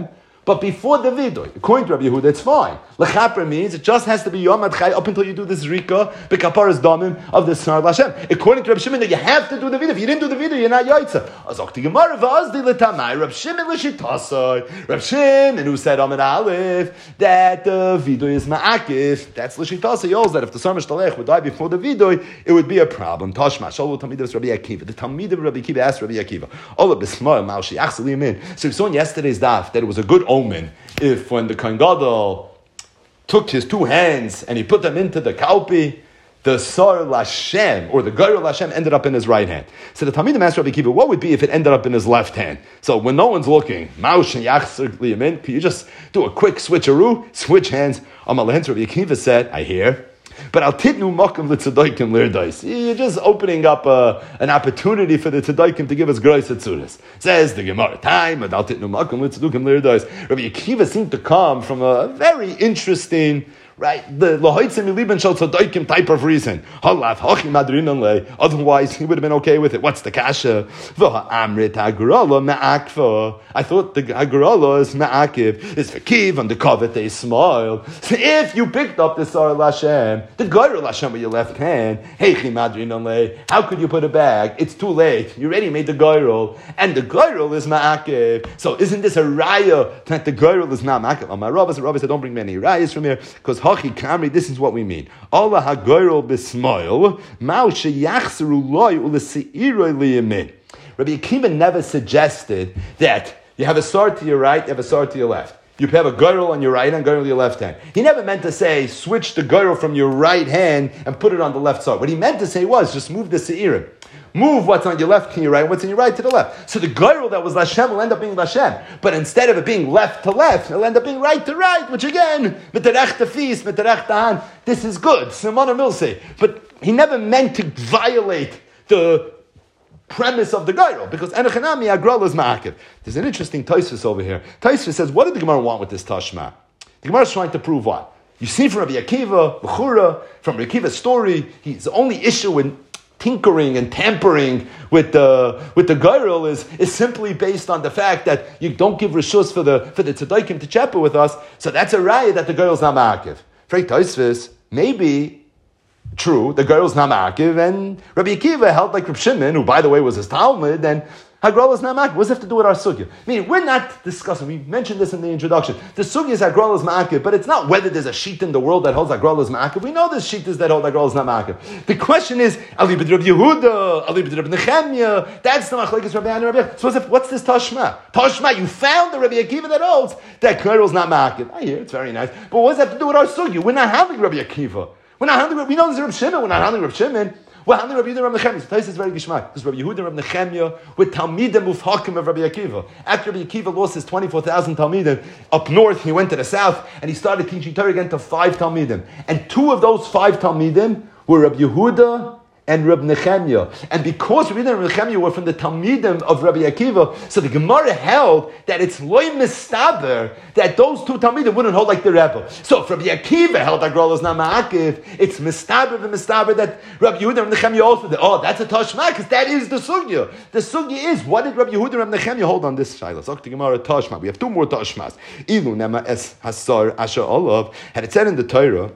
But before the vidoy, according to Rabbi Yehuda, it's fine. Lechaper means it just has to be Yom Adchai up until you do this Rika, Bekaparas Damim of the Sar Lashem. According to Rabbi Shimon, you have to do the vidoy. If you didn't do the vidoy, you're not Yaitza. Azok the Gemara, Vazdi Letamai, Rabbi Shimon L'Shitasai. Rabbi Shimon, who said Amid Aleph, that the vidoy is Ma'akif. That's L'Shitasai. He holds that if the Sar Mishtalech would die before the vidoy, it would be a problem. Tashma, Shalom Talmidim Rabbi Akiva. The Talmidim Rabbi Akiva asked Rabbi Akiva, Ola Bismael Malshi Achseli Yamin. So we saw in yesterday's daf that it was a good omen if when the Kohen Gadol took his two hands and he put them into the kalpi, the Sar Lashem, or the Gair Lashem, ended up in his right hand. So the Talmidim asked Rabbi Akiva, what would be if it ended up in his left hand? So when no one's looking, Maush and Yachzer Liyamin, can you just do a quick switcheroo, switch hands? Amalahens, Rabbi Akiva said, I hear. But al titnu makom l'tzadaykim lirdais. You're just opening up a, an opportunity for the tzadaykim to give us grace atzuris. Says the Gemara, time, but al titnu makom l'tzadaykim lirdais. Rabbi Akiva seemed to come from a very interesting, right, the lahoitzim miliben shal tzadaykim type of reason. Halav hachim adrinan le. Otherwise, he would have been okay with it. What's the kasha? V'ha amrit hagrala ma'akva. I thought the hagrala is ma'akiv. It's for kiv and the kavet they smile. So if you picked up the Sar Lashem, the Gair Lashem with your left hand, heichim adrinan le. How could you put it back? It's too late. You already made the Gairol, and the Gairol is ma'akiv. So isn't this a raya that the Gairol is not ma'akiv? My Rabbi said, Rabbi said, don't bring many rayas from here because this is what we mean. Allah hagoyrol b'smoil, ma'u sheyachzeru loy u'leseiroi liyamin. Rabbi Akiva never suggested that you have a sword to your right, you have a sword to your left. You have a girdle on your right hand, girdle on your left hand. He never meant to say, switch the girdle from your right hand and put it on the left side. What he meant to say was, just move the seirim. Move what's on your left to your right, what's on your right to the left. So the girdle that was Lashem will end up being Lashem. But instead of it being left to left, it'll end up being right to right, which again, mitarech tefis, mitarech tahan, this is good, Simona Milse. But he never meant to violate the premise of the girdle, because Enochanami Agrol is Ma'akiv. There's an interesting Tosfos over here. Tosfos says, what did the Gemara want with this Tashma? The Gemara is trying to prove what? You see from Rabbi Akiva, Bechura, from Rabbi Akiva's story, he's the only issue in tinkering and tampering with the with the girdle is, is simply based on the fact that you don't give rishus for the for the tzaddikim to chapel with us. So that's a raya that the girdle is not ma'akiv. Frei Tosfos, maybe true, the girdle is not ma'akiv, and Rabbi Akiva held like Reb Shimon, who by the way was his Talmud, and Hagrol is not ma'akiv. What does it have to do with our sugya? I mean, we're not discussing, we mentioned this in the introduction. The sugya is Hagrol is ma'akiv, but it's not whether there's a sheet in the world that holds Hagrol is ma'akiv. We know there's sheetas that hold Hagrol is not ma'akiv. The question is, Ali b'd Rabbi Yehuda, Ali b'd Rabbi Nechemya, that's the machlekes Rabbi Ani Rabbi. So what's this Tashma? Tashma, you found the Rabbi Akiva that holds that Hagrol is not ma'akiv. I hear, it's very nice. But what does that have to do with our sugya? We're not having Rabbi Akiva. We're not handling, we know there's Rabbi Shimon, we're not handling Rabbi Shimon. We're handling Rabbi Yehuda and Rabbi Nechemya. So Tais is very gishmak. Because Rabbi Yehuda and Rabbi Nechemya with Talmidim Mufhakim of Rabbi Akiva. After Rabbi Akiva lost his twenty-four thousand Talmidim, up north he went to the south and he started teaching Torah again to five Talmidim. And two of those five Talmidim were Rabbi Yehuda and Rabbi Nechemya. And because Rabbi Yehuda and Rabbi Nechemya were from the Talmidim of Rabbi Akiva, so the Gemara held that it's loy mistaber that those two Talmidim wouldn't hold like the Rebbe. So if Rabbi Akiva held that girl is not ma'akiv, it's mistaber and mistaber that Rabbi Yehuda and Rabbi Nechemya also did. Oh, that's a tashma, because that is the sugya. The sugya is, what did Rabbi Yehuda and Rabbi Nechemya hold on this shayla? So the Gemara tashma. We have two more tashmas. Ilu nema es hasar asher olav. Had it said in the Torah,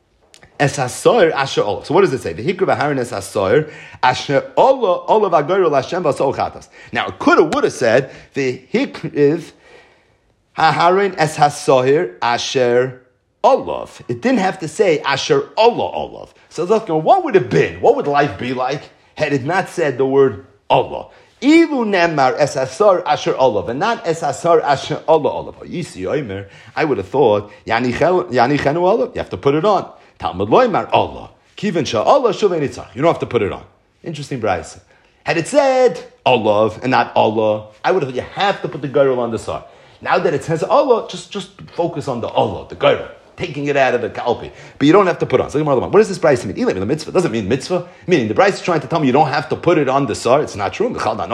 Es hasoyer asher olav. So what does it say? The hikra v'harin es hasoyer asher olav olav agoyro l'Hashem v'asol chatas. Now it could have would have said the hikra haharin es hasoyer asher olav. It didn't have to say asher olav olav. So let's go. What would it have been? What would life be like had it not said the word Allah? Ilu nemar es hasar asher olav, and not es hasar asher olav olav. Yisi oimer. I would have thought yani chenu olav. You have to put it on. Talmud loymar Allah. Kivin sha Allah shuvei nitzach. You don't have to put it on. Interesting brayso. Had it said Allah and not Allah, I would have thought you have to put the girdle on the side. Now that it says Allah, just, just focus on the Allah, the girdle, taking it out of the kalpi. But you don't have to put on. So what does this brayso mean? Ilim the mitzvah doesn't mean mitzvah. Meaning the brayso is trying to tell me you don't have to put it on the sar. It's not true.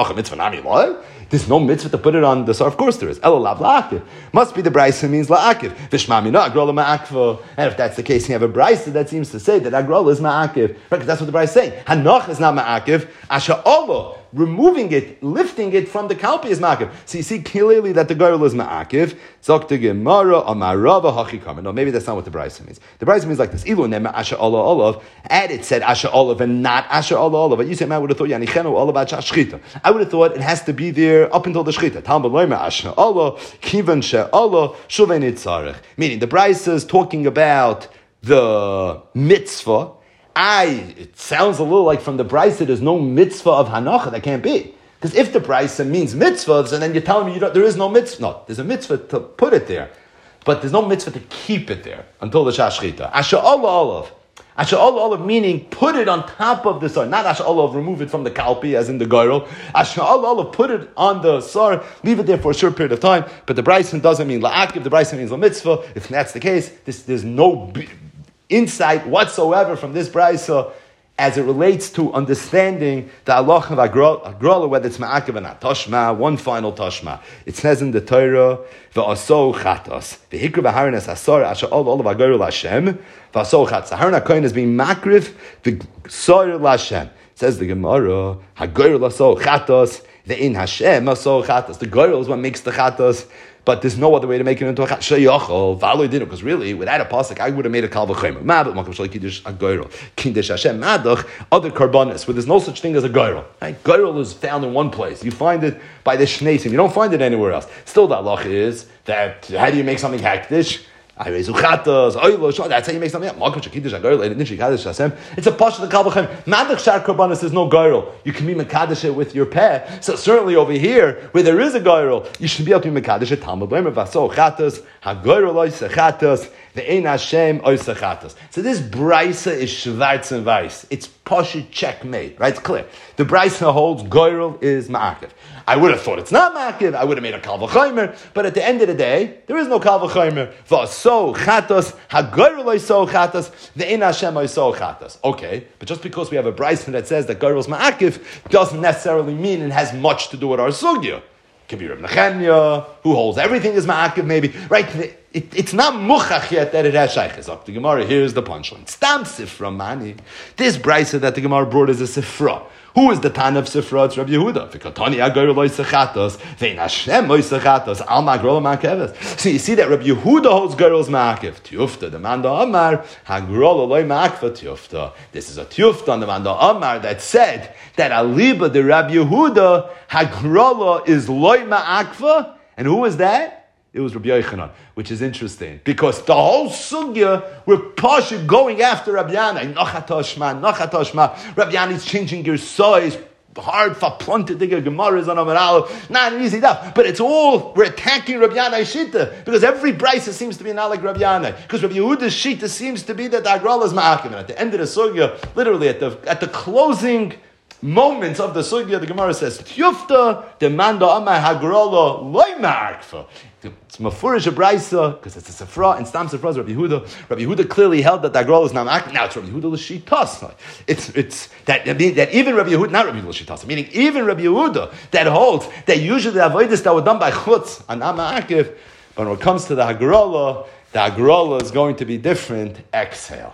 There's no mitzvah to put it on the sar. Of course there is. Elo lav la'akiv. Must be the brayso means la'akiv. Vishmamina agrola ma'akva. And if that's the case, you have a brayso that seems to say that agrola is ma'akiv. Right? Because that's what the brayso is saying. Hanoch is not ma'akiv. Asha Allah. removing it, lifting it from the kalpi is ma'akiv. So you see clearly that the goyrel is ma'akiv. Zok Gemara amarava hachikam. No, maybe that's not what the brayso means. The brayso means like this: Ilu nema asher Allah olav. Add it said asher olav and not asher Allah olav. But you say, man, I would have thought yanichenu olav shchita. I would have thought it has to be there up until the shchita. Talmud loyma asher Allah kivan she Allah shuven itzarech. Meaning the brayso is talking about the mitzvah. I, it sounds a little like from the brayso there's no mitzvah of hanacha. That can't be. Because if the brayso means mitzvahs, and then you're telling me you don't, there is no mitzvah. No, there's a mitzvah to put it there. But there's no mitzvah to keep it there until the shashchita. Asher Allah olav. Asher Allah olav meaning put it on top of the sar. Not asher Allah olav, remove it from the kalpi as in the goyrel. Asher Allah olav, put it on the sar, leave it there for a short period of time. But the brayso doesn't mean la'akiv, the brayso means la mitzvah. If that's the case, this, there's no insight whatsoever from this brayso as it relates to understanding the halach of agrala, whether it's ma'akiv or not. Tashma, one final tashma. It says in the Torah, v'aso chatas, v'hikra v'haranes asar asher all of agrala Hashem, v'aso chatas. Haran HaKohen is being makriv v'sar l'Hashem. It says the Gemara, ha'gorel aso chatas, ve'in Hashem aso chatas. The gorel is what makes the chatas. But there's no other way to make it into a sheyachol. V'alo didn't, because really, without a pasuk, I would have made a kal v'chomer. Ma'abot makom shalei kiddush a goyrel. Kiddush Hashem madach other karbanis, where there's no such thing as a goyrel. Right? Goyrel is found in one place. You find it by the shnesim. You don't find it anywhere else. Still, the halach is that how do you make something hektish? That's how you make something up. It's a pasha the kal v'chomer. Madach shar karbanis is no goyrel. You can be mekadesh it with your peh. So certainly over here, where there is a goyrel, you should be able to be mekadesh it. Talmud b'emer v'aso chatas hagoyrel oisa chatas ve'ein Hashem oisa chatas. So this brayso is shvartz and weiß. It's pasha checkmate. Right? It's clear. The brayso holds goyrel is ma'akiv. I would have thought it's not ma'akiv. I would have made a kal v'chomer. But at the end of the day, there is no kal v'chomer. V'aso chatas hagoyrel oisa chatas ve'ein Hashem oisa chatas. Okay, but just because we have a brayso that says that goyrel is ma'akiv doesn't necessarily mean it has much to do with our sugya. Could be Reb Nechemya, who holds everything is ma'akiv, maybe. Right? It, it's not muchach yet that it has shayches up. The Gemara, here's the punchline. Stam sifra mani. This brayso that the Gemara brought is a sifra. Who is the Tan of Sifra? It's Rabbi Yehuda. So you see that Rabbi Yehuda holds girls ma'akiv. Tiyufta, the Manda Amar, Hagrola loy ma'akva tiyufta. This is a tiyufta on the Manda Amar that said that Aliba, the Rabbi Yehuda, Hagrola is loy ma'akva. And who was that? It was Rabbi Yochanan, which is interesting because the whole sugya we're pasha going after Rabbi Yanai. Nachatoshma, nachatoshma. Rabbi Yanai's changing your size. Hard for plunted digger gemaras on Amaral. Not an easy enough, but it's all we're attacking Rabbi Yanai shita because every brayso seems to be not like Rabbi Yanai because Rabbi Yehuda's shita seems to be that the agrala is ma'akim. And at the end of the sugya, literally at the at the closing moments of the sugya, the Gemara says, "Tiyufta demanda amar hagrola loy ma'akfa." It's mafurish a brayso because it's a sefra and stam sefra is Rabbi Yehuda. Rabbi Yehuda clearly held that the agrala is not ma'akfa. Now it's Rabbi Yehuda l'shitas. It's it's that I mean, that even Rabbi Yehuda, not Rabbi Yehuda l'shitas, meaning even Rabbi Yehuda that holds that usually the avodas that were done by chutz are not ma'akif, but when it comes to the agrala, the agrala is going to be different. Exhale.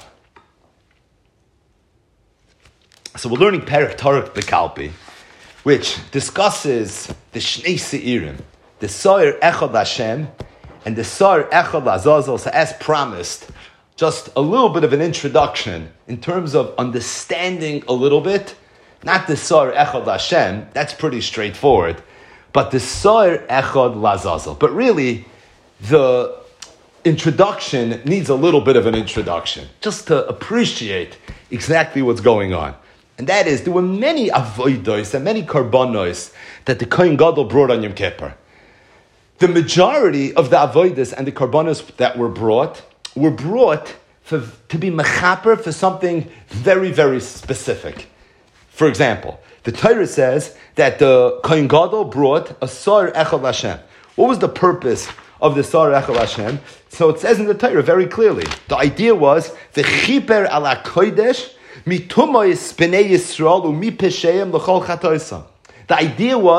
So we're learning Perek Torah Bekalpi, which discusses the Shnei Seirim, the Soir Echad Hashem, and the Soir Echad Azazel. So as promised, just a little bit of an introduction in terms of understanding a little bit, not the Soir Echad Hashem, that's pretty straightforward, but the Soir Echad Lazazel. But really, the introduction needs a little bit of an introduction, just to appreciate exactly what's going on. And that is, there were many avodos and many karbanos that the Kohen Gadol brought on Yom Kippur. The majority of the avodos and the karbanos that were brought were brought for, to be mechaper for something very, very specific. For example, the Torah says that the Kohen Gadol brought a Sar Echad Hashem. What was the purpose of the Sar Echad Hashem? So it says in the Torah very clearly. The idea was the Chiper ala Kodesh. The idea was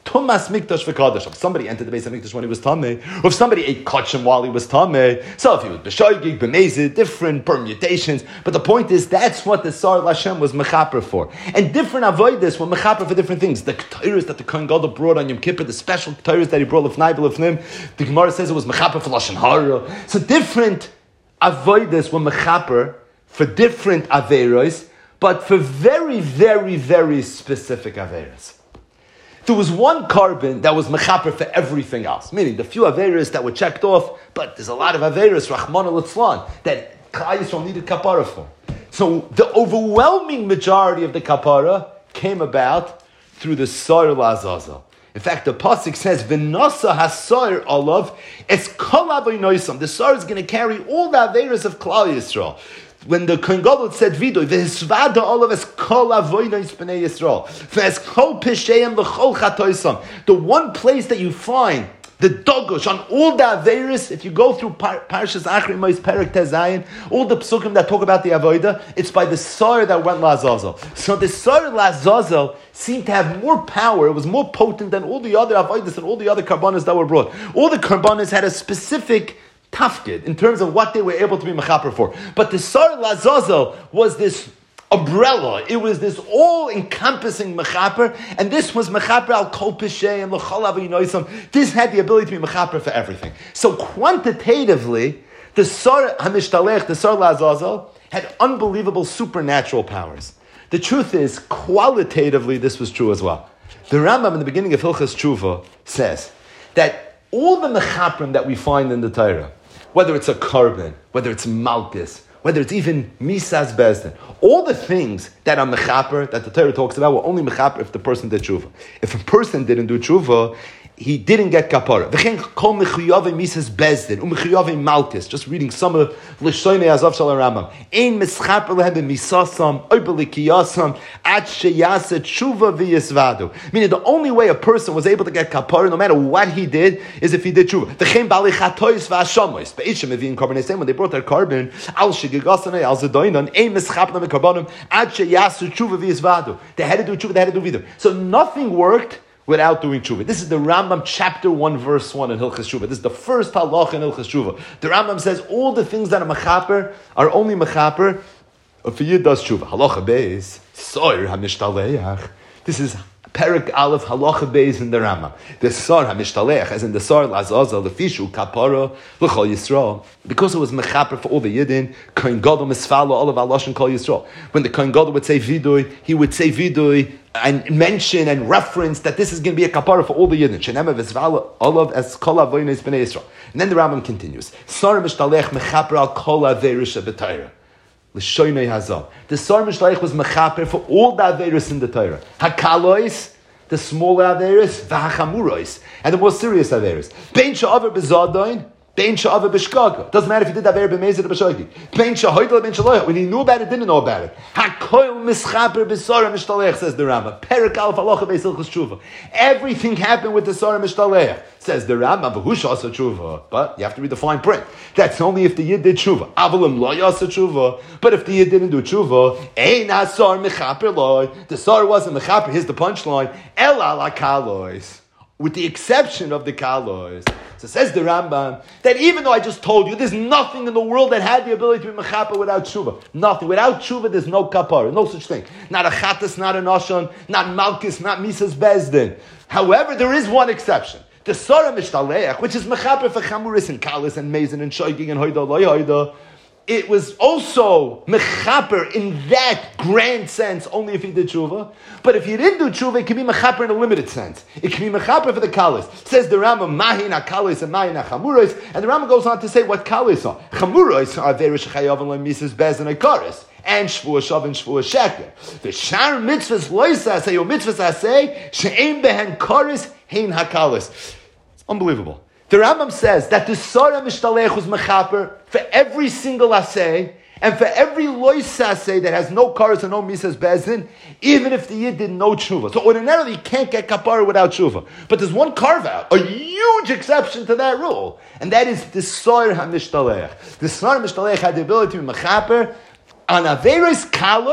Tumas Mikdash v'Kadosh. If somebody entered the base of Mikdash when he was Tameh, or if somebody ate Kachim while he was Tameh, so if he was B'Shoigig, B'Mezid, different permutations. But the point is, that's what the Sar Lashem was Mechaper for. And different avoiders were Mechaper for different things. The Ketores that the Kohen Gadol brought on Yom Kippur, the special Ketores that he brought Lefnai B'Lefnim, the Gemara says it was Mechaper for Lashon Hara. So different avoiders were Mechaper for different Averos, but for very, very, very specific Averos. There was one carbon that was mechaper for everything else, meaning the few Averis that were checked off, but there's a lot of Averis, Rahman al-Itzlan, that Klal Yisrael needed kapara for. So the overwhelming majority of the kapara came about through the Sar Lazazel. In fact, the pasuk says, "V'nasa hasar olav es kol avonoisam." The Sar is going to carry all the Averis of Klal Yisrael. When the Kohen Gadol said Vidoy, v'hisvada olav es kol avonos b'nei Yisrael, v'es kol pisheim l'chol chatoisam. The one place that you find the dogosh on all the Averis, if you go through Par- Parshas Achri Mos Perek Tezayin, all the psukim that talk about the Avodah, it's by the Sar that went Lazazel. So the Sar Lazazel seemed to have more power, it was more potent than all the other Avodas and all the other Karbanas that were brought. All the Karbanas had a specific tafkid in terms of what they were able to be mechaper for. But the Sar Lazazel was this umbrella. It was this all-encompassing mechaper, and this was mechaper al kol pishei and l'chol avinoisam. This had the ability to be mechaper for everything. So quantitatively, the Sar HaMishtalech, the Sar Lazazel, had unbelievable supernatural powers. The truth is, qualitatively, this was true as well. The Rambam in the beginning of Hilchas Tshuva says that all the mechaprim that we find in the Torah, whether it's a carbon, whether it's malchus, whether it's even misas bezdin, all the things that are mechaper, that the Torah talks about, were only mechaper if the person did tshuva. If a person didn't do tshuva, he didn't get kapara. V'chein kol mechuyave misas bezdin, umechuyave malchus, just reading some of l'shoinei azav shal Rambam. Ein mischaper lehem b'misasam, oy b'likiyasam, ad sheyase tshuva v'yisvadu. Meaning the only way a person was able to get kapara, no matter what he did, is if he did tshuva. V'chein bali chatois v'ashamois. Be'ishim mevi'in carbon esem, when they brought their carbon, al shegigasanei, al zedoinan, ein mischaper lehem b'karbanim, ad sheyase tshuva v'yisvadu. They had to do tshuva, they had to do vidur. So nothing worked without doing tshuva. This is the Rambam chapter one verse one in Hilchas Tshuva. This is the first halacha in Hilchas Tshuva. The Rambam says all the things that are mechaper are only mechaper if he does tshuva. Halacha beis, Sar HaMishtalech. This is Perek Aleph halacha beis in the Rambam. The Sar HaMishtalech, as in the Sar Lazazel, the Fishu Kapara l'Chol Yisrael, because it was mechaper for all the Yidden. Kohen Gadol misfalo all of Alosh and Kol Yisrael. When the Kohen Gadol would say vidui, he would say vidui and mention and reference that this is going to be a kapara for all the Yidden. Shenema v'zvala olav as kol avoynes b'nei Yisrael. And then the Rambam continues. Sar Mishtalech mechaper al kol averis b'Torah. L'shoinei hazal. The Sar Mishtalech was mechaper for all the averis in the Torah. Hakalois, the smaller averis, v'hachamurois, and the more serious averis. Bein she'aver b'zadoin, bein she'aver b'shkaga. Doesn't matter if he did aver b'mezid or b'shoigi. Bein she'hoidel, bein she'loya. When he knew about it, didn't know about it. Hakoil mischaper b'sara mishtalech, says the Rambam. Perek Aleph halacha beis Hilchos Tshuva. Everything happened with the Sara mishtalech, says the Rambam. V'husha asa tshuva. But you have to read the fine print. That's only if the Yid did tshuva. Avalim lo yasa tshuva. But if the Yid didn't do tshuva, ein asar mechaper loy. The Sar wasn't mechaper. Here's the punchline. El ala kalois. With the exception of the kalos. So says the Rambam, that even though I just told you, there's nothing in the world that had the ability to be mechaper without tshuva. Nothing. Without tshuva, there's no kapara. No such thing. Not a chatas, not an oshan, not malchus, not misas bezdin. However, there is one exception. The Sara Mishtalech, which is mechaper for chamuris and kalis and mezin and shoiging and hoida loy hoida, it was also mechaper in that grand sense only if he did tshuva. But if he didn't do tshuva, it can be mechaper in a limited sense. It can be mechaper for the kalis. Says the Rambam, mahin ha-kalis and mahin ha-chamuros. And the Rambam goes on to say what kalis are. Chamuros are verish chayav and misas bez and ikaris. And shvua shav and shvua sheker. The shar mitzvahs loisa say, or mitzvahs asay, she'em behen karis, hein ha-kalis. It's unbelievable. The Rambam says that the Sara Mishtalech was mechaper for every single asay, and for every lois asay that has no karas and no misas bezin, even if the Yid did no tshuva. So ordinarily you can't get kapara without tshuva. But there's one carve out, a huge exception to that rule, and that is the Sara HaMishtalech. The Sara HaMishtalech had the ability to be mechaper on averis kalos,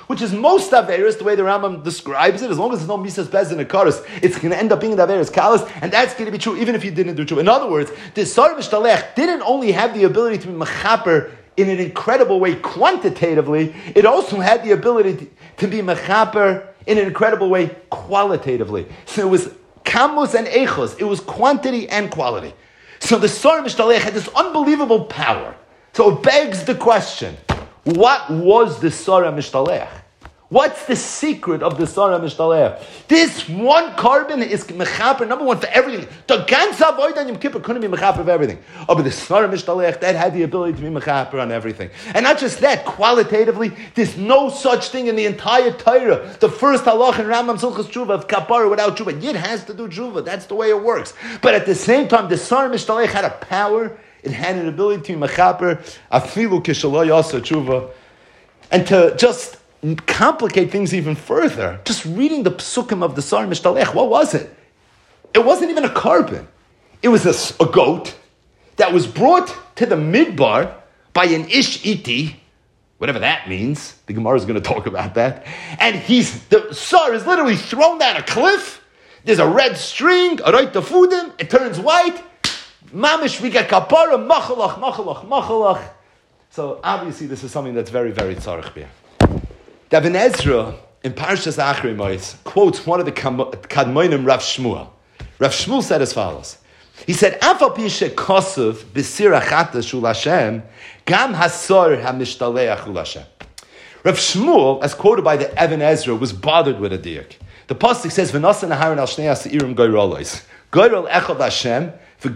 which is most Averis, the way the Rambam describes it, as long as there's no Misas Bez in Akaris, it's going to end up being the Averis Kalas, and that's going to be true even if you didn't do true. In other words, the Sar Mishtalech didn't only have the ability to be Mechaper in an incredible way quantitatively, it also had the ability to, to be Mechaper in an incredible way qualitatively. So it was Kamus and Echos, it was quantity and quality. So the Sar Mishtalech had this unbelievable power. So it begs the question, what was the Sar Mishtalech? What's the secret of the Sar Mishtalech? This one carbon is mechaper, number one, for everything. The ganze Avodah on Yom Kippur couldn't be mechaper of everything. Oh, but the Sar Mishtalech, that had the ability to be mechaper on everything. And not just that, qualitatively, there's no such thing in the entire Torah. The first halach in Rambam Silchos Tshuva of kapara without tshuva. Yid has to do tshuva. That's the way it works. But at the same time, the Sar Mishtalech had a power. It had an ability to be mechaper, afilu kishaloi yasa tshuva, and to just complicate things even further. Just reading the psukim of the Sar Mishtalech, what was it? It wasn't even a carbon. It was a, a goat that was brought to the midbar by an ish iti, whatever that means. The Gemara is going to talk about that. And he's the Sar is literally thrown down a cliff. There's a red string, a right to food him. It turns white. Mamish, we get kapara, machalach, machalach, machalach. So obviously this is something that's very, very tzarech b'yah. The Ibn Ezra, in Parshas Acharei Mos, quotes one of the Kadmonim, Rav Shmuel. Rav Shmuel said as follows. He said, Afal pi shekosav b'sir achata shul Hashem, gam hasor hamishtalech shul Hashem. Rav Shmuel, as quoted by the Ibn Ezra, was bothered with a diak. The pasuk says, V'nasan aharon al shnei ha'seirim goyrolos. Goyrol echad Hashem, he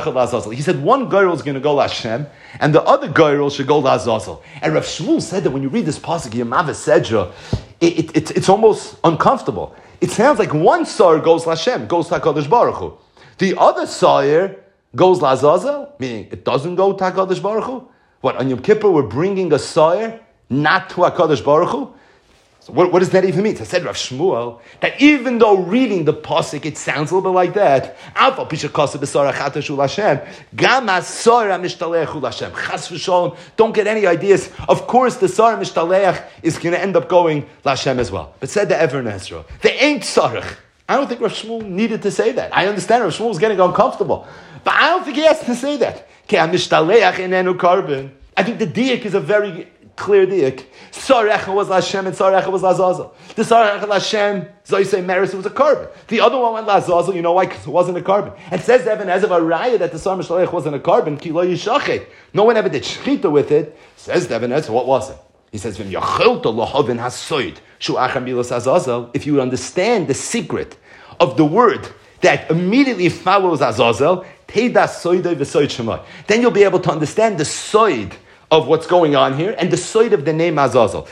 said one girl is going to go to Hashem, and the other girl should go to Azazel. And Rav Shmuel said that when you read this pasuk, Yamav Sedra, it, it, it, it's almost uncomfortable. It sounds like one sar goes to Hashem, goes to HaKadosh Baruch Hu. The other sar goes to Azazel, meaning it doesn't go to HaKadosh Baruch Hu. What, on Yom Kippur we're bringing a sar not to HaKadosh Baruch Hu? So what, what does that even mean? So I said Rav Shmuel that even though reading the pasuk it sounds a little bit like that. Alpha pisha kasa b'sara chata shul Hashem, gam asara mishtalech shul Hashem. Chas v'sholom. Don't get any ideas. Of course, the sara mishtalech is going to end up going to Hashem as well. But said the Ever Ezra, they ain't sarach. I don't think Rav Shmuel needed to say that. I understand Rav Shmuel was getting uncomfortable, but I don't think he has to say that. Ke mishtalech inenu carbon. I think the diak is a very clear diak. Sarecha was Hashem and Sarecha was Lazazel. The Sarecha Hashem, so you say Maris, it was a carbon. The other one went Lazazel, you know why? Because it wasn't a carbon. And it says Evan as of a raya that the Sar Mishalech wasn't a carbon, ki lo yishachet. No one ever did shchita with it. Says Evan as what was it? He says, Vim yachelta lohavin hasoid, shu acham bilas Azazel. If you would understand the secret of the word that immediately follows Azazel, teida soidai v'soid shemai. Then you'll be able to understand the soid of what's going on here, and the side of the name Azazel.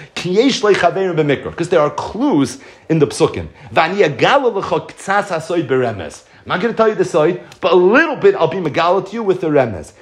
Because there are clues in the psukim. I'm not going to tell you the side, but a little bit I'll be megala to you with the remez.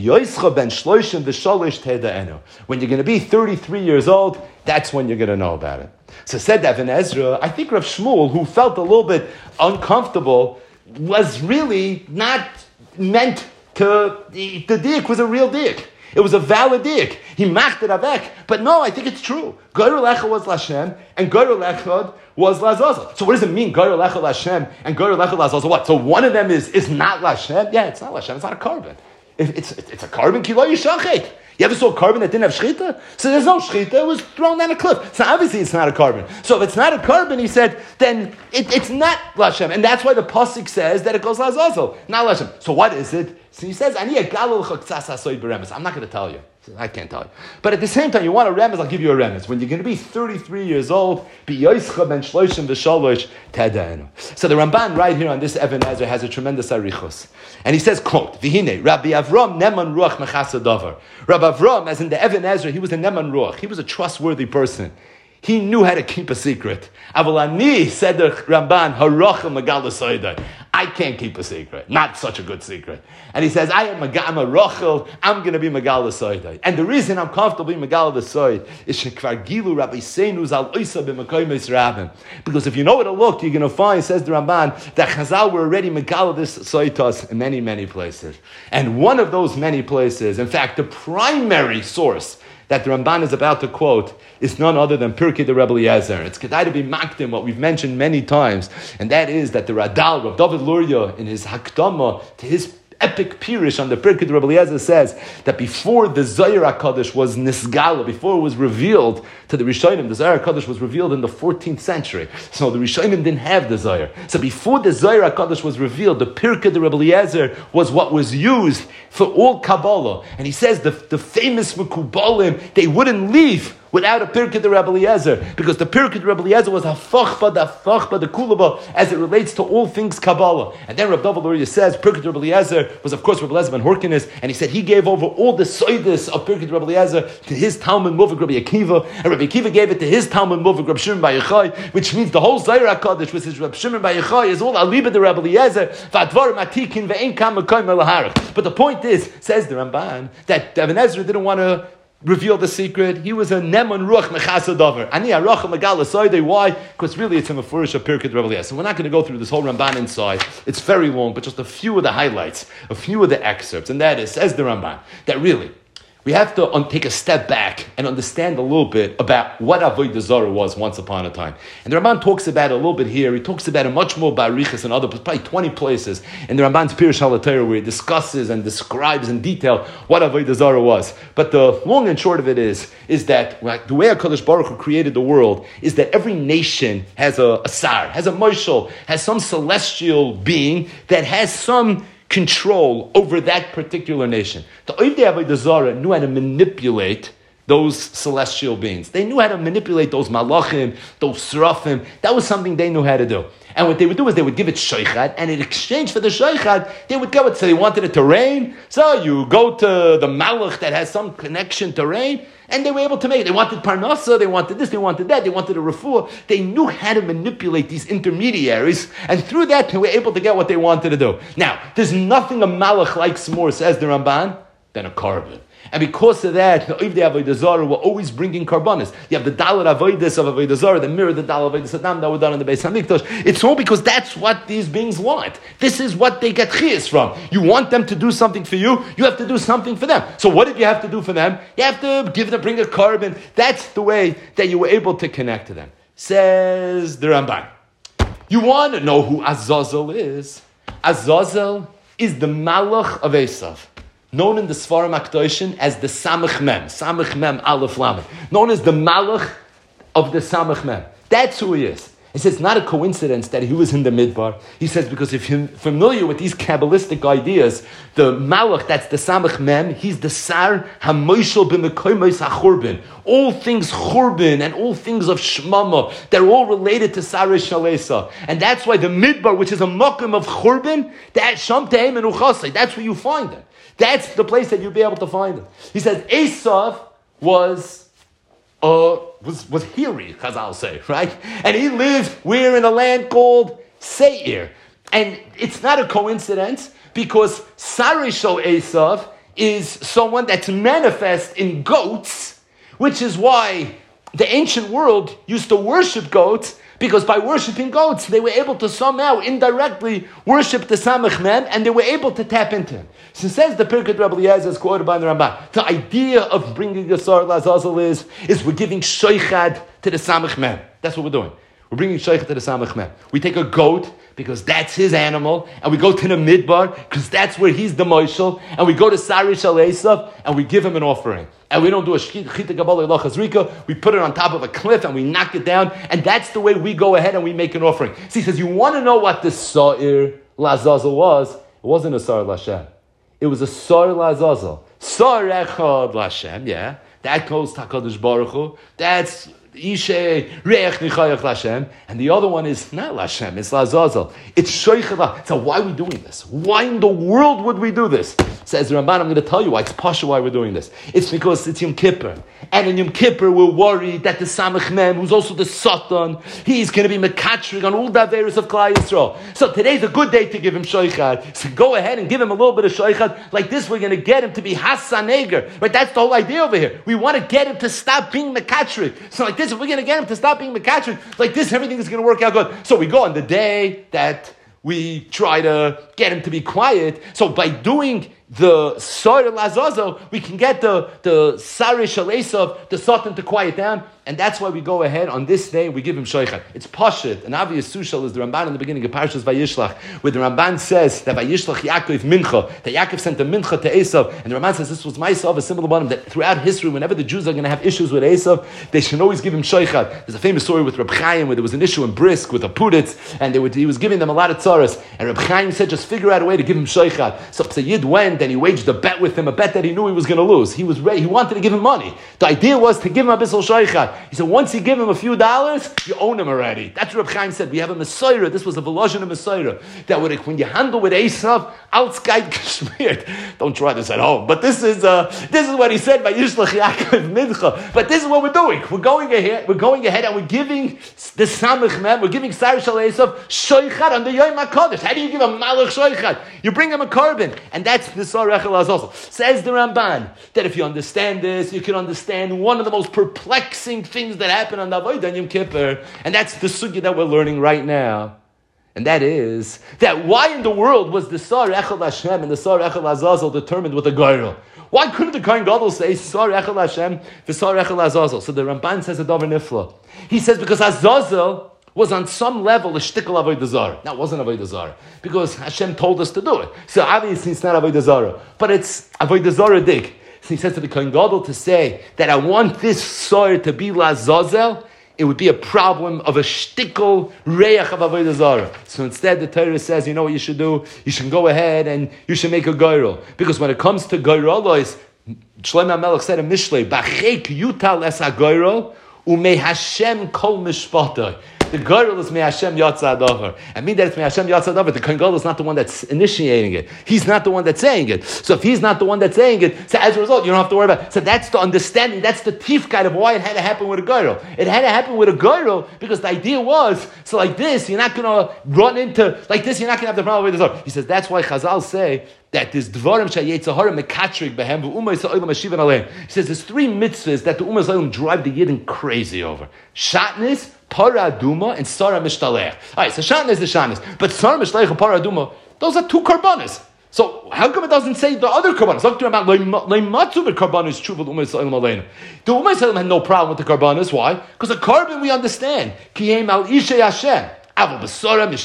When you're going to be thirty-three years old, that's when you're going to know about it. So said Evan Ezra, I think Rav Shmuel, who felt a little bit uncomfortable, was really not meant to, the diak was a real diak. It was a valid dik. He macht it avek. But no, I think it's true. Goyrel Echad was Lashem, and Goyrel Echad was Lazazel. So what does it mean, Goyrel Echad Lashem, and Goyrel Echad Lazazel? What? So one of them is, is not Lashem? Yeah, it's not Lashem. It's not a carbon. If it's, it's a carbon, kilo yishachet. You ever saw a carbon that didn't have shchita? So there's no shchita, it was thrown down a cliff. So obviously it's not a carbon. So if it's not a carbon, he said, then it, it's not Lashem. And that's why the pasuk says that it goes Lazazel, not Lashem. So what is it? So he says, I'm not going to tell you. I can't tell you. But at the same time, you want a remez, I'll give you a remez. When you're going to be thirty-three years old, be yoischa ben shloishim v'shalosh teda'enu. So the Ramban right here on this Evan Ezra has a tremendous arichos. And he says, quote, V'hine, Rabbi Avram neman ruach mechasa davar. Rabbi Avram, as in the Evan Ezra, he was a neman ruach. He was a trustworthy person. He knew how to keep a secret. Avalani said the Ramban, Haracha Magala Soidai. I can't keep a secret. Not such a good secret. And he says, I am a Rachel, I'm going to be Magala Soidai. And the reason I'm comfortable being Magala the Soid is Shekvar Gilu Rabbi Seinuz al Oisa b'Makoymes Rabin. Because if you know where to look, you're going to find, says the Ramban, that Chazal were already Magala this Soid to us in many, many places. And one of those many places, in fact, the primary source that the Ramban is about to quote is none other than Pirkei the Rebbe Eliezer. It's kedai to be makdim, what we've mentioned many times, and that is that the Radal, Rav David Luria, in his Hakdama to his epic Pirish on the Pirkei Rebbe Eliezer says that before the Zohar HaKadosh was nisgala, before it was revealed to the Rishonim, the Zohar HaKadosh was revealed in the fourteenth century. So the Rishonim didn't have the Zohar. So before the Zohar HaKadosh was revealed, the Pirkei Rebbe Eliezer was what was used for all Kabbalah. And he says the, the famous Mekubalim, they wouldn't leave without a Pirkei the Rebbe Eliezer, because the Pirkei the Rebbe Eliezer was hafachba, the hafachba, the kulaba, as it relates to all things Kabbalah. And then Rav David Luria says Pirkei the Rebbe Eliezer was, of course, Rebbe Eliezer ben Horkenes, and he said he gave over all the soides of Pirkei the Rebbe Eliezer to his Talmud Muvik Rabbi Akiva, and Rabbi Akiva gave it to his Talmud Muvik Rabbi Shimon Bar Yochai, which means the whole Zohar HaKadosh, which is Rabbi Shimon Bar Yochai, is all aliba the Rebbe Eliezer, v'advar matikin ve'en kam mekayim elaharach. But the point is, says the Ramban, that Ibn Ezra didn't want to reveal the secret. He was a Neman Ruach Mechasadavar. Ani Aracha Megala Soidei. Why? Because really it's a Mefurish of Pirkei Rebbe Eliezer. So we're not going to go through this whole Ramban inside. It's very long, but just a few of the highlights, a few of the excerpts. And that is, says the Ramban, that really we have to un- take a step back and understand a little bit about what Avodah Zarah was once upon a time. And the Ramban talks about it a little bit here. He talks about it much more by Arichas and other, probably twenty places in the Ramban's Pirush HaLaTorah, where he discusses and describes in detail what Avodah Zarah was. But the long and short of it is, is that like, the way HaKadosh Baruch Hu created the world is that every nation has a, a sar, has a moshel, has some celestial being that has some control over that particular nation. The Oivdei Avodah Zarah knew how to manipulate those celestial beings. They knew how to manipulate those malachim, those serafim. That was something they knew how to do. And what they would do is they would give it shaychad, and in exchange for the shaychad, they would go it. So they wanted it to rain. So you go to the malach that has some connection to rain, and they were able to make it. They wanted parnasa, they wanted this, they wanted that, they wanted a refuah. They knew how to manipulate these intermediaries, and through that they were able to get what they wanted to do. Now, there's nothing a malach likes more, says the Ramban, than a carbon. And because of that, the Oivdei Avodah Zarah were always bringing karbanis. You have the Dalet Avodas of Avodah Zarah, the mirror, the Dalet Avodas Adam that were done in the Beis Hamikdash. It's all because that's what these beings want. This is what they get chiyas from. You want them to do something for you, you have to do something for them. So what did you have to do for them? You have to give them, bring a carbon. That's the way that you were able to connect to them. Says the Ramban. You want to know who Azazel is? Azazel is the Malach of Esav, known in the Sfarim HaKadoshim as the Samach Mem, Samach Mem Aleph Lamed, known as the Malach of the Samach Mem. That's who he is. He says it's not a coincidence that he was in the Midbar. He says because if you're familiar with these Kabbalistic ideas, the Malach, that's the Samach Mem, he's the Sar HaMoshel B'Mekoymos HaChurban. All things Churban and all things of Shmama, they're all related to Sarah Shalesa. And that's why the Midbar, which is a Mokum of Churban, that Sham Tehem and Uchasei, that's where you find it. That's the place that you'll be able to find it. He says Esav was uh, was was Hiri, Chazal say, right? And he lived where in a land called Seir. And it's not a coincidence because Sarishal Esav is someone that's manifest in goats, which is why the ancient world used to worship goats, because by worshipping goats, they were able to somehow indirectly worship the Samach Mem, and they were able to tap into him. So says the Pirkei Rebbe Eliezer, as quoted by the Ramban, the idea of bringing the Sar Lazazel is, is we're giving shaychad to the Samach Mem. That's what we're doing. We're bringing shaychad to the Samach Mem. We take a goat, because that's his animal, and we go to the Midbar, because that's where he's the Moshel, and we go to Sarish Al Esav, and we give him an offering. And we don't do a Chita Kabbalah Ela Chazrika, we put it on top of a cliff, and we knock it down, and that's the way we go ahead and we make an offering. So he says, you want to know what the Sa'ir Lazazel was? It wasn't a Sa'ir Lashem. It was a Sa'ir Lazazel. Sa'ir Echad Lashem, yeah. That goes to HaKadosh Baruch Hu. That's Ishe Reich Nichayach Lashem, and the other one is not Lashem, it's Lazazel. It's Shoichela. So why are we doing this? Why in the world would we do this? Says the Ramban, I'm going to tell you why. It's Pasha why we're doing this. It's because it's Yom Kippur. And in Yom Kippur, we're worried that the Samach Mem, who's also the Satan, he's going to be Mekatrig on all the Averis of Klal Yisrael. So today's a good day to give him Shoichad. So go ahead and give him a little bit of Shoichad. Like this, we're going to get him to be Hassan Eger. Right? That's the whole idea over here. We want to get him to stop being Mekatrig. So like this, if we're going to get him to stop being Mekatrig, like this, everything is going to work out good. So we go on the day that we try to get him to be quiet. So by doing the Sar Lazazel, we can get the the Sarish Alesav, the Satan to quiet down, and that's why we go ahead on this day, we give him Shoichat. It's Pashit, an obvious Sushal is the Ramban in the beginning of Parshas Vayishlach, where the Ramban says that Vayishlach Yaakov Mincha, that Yaakov sent a Mincha to Esav, and the Ramban says this was Ma'asav, a symbol of him, that throughout history, whenever the Jews are going to have issues with Esav, they should always give him Shoichat. There's a famous story with Reb Chaim where there was an issue in Brisk with a Puditz, and they would, he was giving them a lot of tzaras, and Reb Chaim said, just figure out a way to give him Shoichat. So Tzayid went and he waged a bet with him, a bet that he knew he was going to lose. He was ready, he wanted to give him money. The idea was to give him a bissel Shoichat. He said, once you give him a few dollars, you own him already. That's what Reb Chaim said. We have a Messiah. This was a Velozhin of Messiah. That would, when you handle with Esav, outside Kashmir. Don't try this at home. But this is uh, this is what he said by Yishlach Yaakov Mincha. But this is what we're doing. We're going ahead. We're going ahead, and we're giving the Samech Mem. We're giving Sar Shal Esav Shoichat on the Yom HaKadosh. How do you give a Malach Shoichat? You bring him a carbon, and that's the Sar Echel also. Says the Ramban that if you understand this, you can understand one of the most perplexing things that happen on the Avodah Yom Kippur, and that's the sugya that we're learning right now. And that is, that why in the world was the Sar Echel Hashem and the Sar Echel Azazel determined with a Goyrel? Why couldn't the Kohen Gadol say Sar Echel Hashem, the Sar Echel Azazel? So the Ramban says a Davar Nifla. He says because Azazel was on some level a shtickle avodah zarah. Now it wasn't avodah zarah because Hashem told us to do it. So obviously it's not avodah zarah, but it's avodah zarah dig. So he says to the Kohen Gadol to say that I want this Sar to be Lazazel. It would be a problem of a shtickle reach of avodah zarah. So instead, the Torah says, you know what you should do? You should go ahead and you should make a goyrel. Because when it comes to goyrelos, Shlomo HaMelech said in Mishlei, "Bachek yutal es hagoyrel umei Hashem kol mishpatah." The Goyrel is Mei Hashem Yatzah Adavar. And mean that it's Mei Hashem Yatzah Adavar, the Kohen Gadol is not the one that's initiating it. He's not the one that's saying it. So if he's not the one that's saying it, so as a result, you don't have to worry about it. So that's the understanding, that's the tifkat of why it had to happen with a Goyrel. It had to happen with a Goyrel because the idea was, so like this, you're not going to run into, like this, you're not going to have the problem with the Zohar. He says, that's why Chazal say, that there's dvarim shayetzahara mekatrik behem v'umay sa'olam ashivan aleim. He says there's three mitzvahs that the umay sa'olam drive the yidden crazy over: shatnis, para aduma, and sara mishtalech. All right, so shatnis is the shatnis, but sara mishtalech and para aduma, those are two karbanas. So how come it doesn't say the other karbanas? Talk to about leimatzu with karbanas true with umay sa'olam aleim. The umay sa'olam had no problem with the karbanas. Why? Because the carbon we understand kiyem al ishay Hashem. And the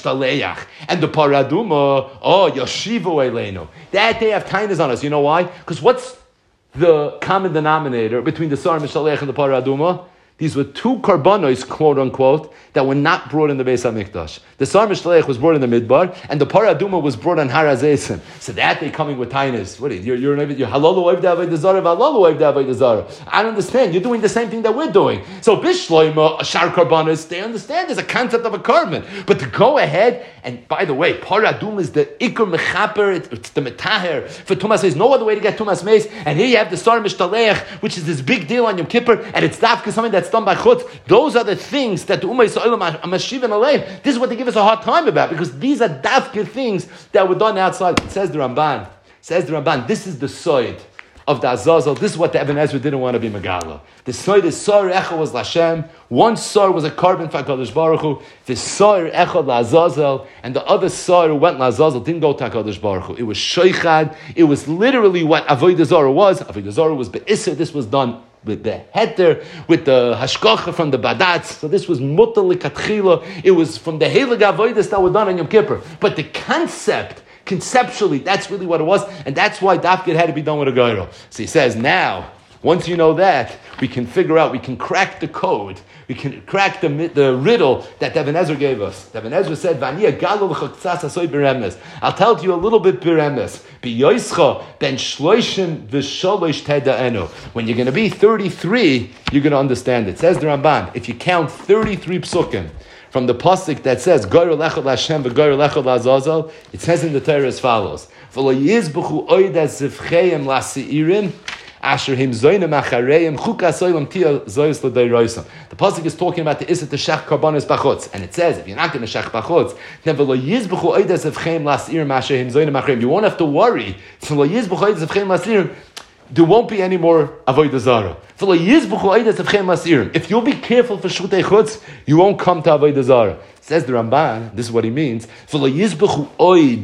paraduma, oh, yashivu eleinu. That they have kindness on us. You know why? Because what's the common denominator between the Sar Mishalech and the paraduma? These were two karbanos, quote unquote, that were not brought in the Beis HaMikdash. The Sar Mishalech was brought in the Midbar, and the paraduma was brought on Har HaZeisim. So that they coming with kindness. What is you're you're you're halalu oivda avodah zarah, halalu oivda avodah zarah. I don't understand. You're doing the same thing that we're doing. So bishloima shar karbanos, they understand there's a concept of a carbon, but to go ahead and by the way, paraduma is the ikur mechaper, it's the metaher for tumas. There's no other way to get tumas meis, and here you have the Sar Mishalech, which is this big deal on Yom Kippur, and it's dafka something that's done by chutz. Those are the things that the umay sa'olam amashiv and aleim. This is what they give us a hard time about because these are dafka things that were done outside. It says the Ramban. It says the Ramban. This is the soid of the Azazel. This is what the Eben Ezra didn't want to be Megala. The soid is Sar Echad was Lashem. One Sar was a carbon for HaKadosh Baruch Hu. The Sar Echad LaAzazel, and the other Sar who went LaAzazel didn't go to HaKadosh Baruch Hu. It was Shoichad. It was literally what Avodah Zarah was. Avodah Zarah was Be'isser. This was done with the heter, with the hashkacha from the badatz. So this was mutal likatchila. It was from the heilig avodas that were done on Yom Kippur. But the concept, conceptually, that's really what it was, and that's why dafkid had to be done with a goyrel. So he says, now, once you know that, we can figure out, we can crack the code, we can crack the the riddle that Eben Ezra gave us. Eben Ezra said, "V'ani agalu l'chaktsas asoy beremes." I'll tell you a little bit beremes. B'yoischa ben shloishim v'sholosh teda'enu. When you're going to be thirty-three, you're going to understand it. Says the Ramban, if you count thirty-three psukim from the pasuk that says "Goyr lechad Hashem v'goyr lechad Azazel," it says in the Torah as follows: "V'lo yizbuchu oida zivcheim lasi'irim." Asher him zoyne machareim chuka soilam tia zoyus l'deiroisam. The pasuk is talking about the isat shach karbanos bachutz, and it says if you're not going to shach bachutz, then v'lo yizbuchu oidas of chem lasir asher him zoyne machareim. You won't have to worry. So v'lo yizbuchu oidas of chem lasir. There won't be any more avodah zarah. V'lo yizbuchu oidas of chem lasir. If you'll be careful for shutei chutz, you won't come to avodah zarah. Says the Ramban. This is what he means. V'lo yizbuchu oid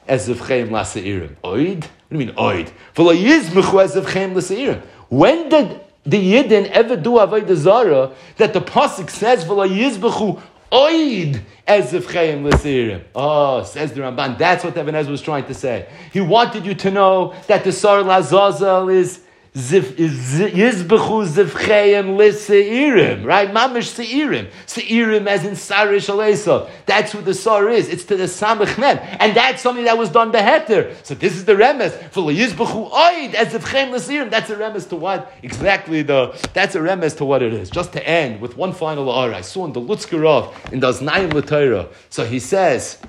ezevchem laseirim. Oid? What do you mean oid? V'lo yizmechu ezevchem laseirim. When did the Yidden ever do avodah zara that the pasuk says v'lo yizmechu oid ezevchem laseirim? Oh, says the Ramban. That's what Ibn Ezra was trying to say. He wanted you to know that the sar lazazel is Yizbechu zivcheim liseirim, right? Mamish seirim, seirim as in sarish aleisa. That's who the sar is. It's to the samach mem, and that's something that was done beheter. So this is the remes for Yizbechu oid as zivcheim liseirim. That's a remes to what exactly the. That's a remes to what it is. Just to end with one final ara, I saw in the Lutzkerov in the Znaim L'Torah. So he says,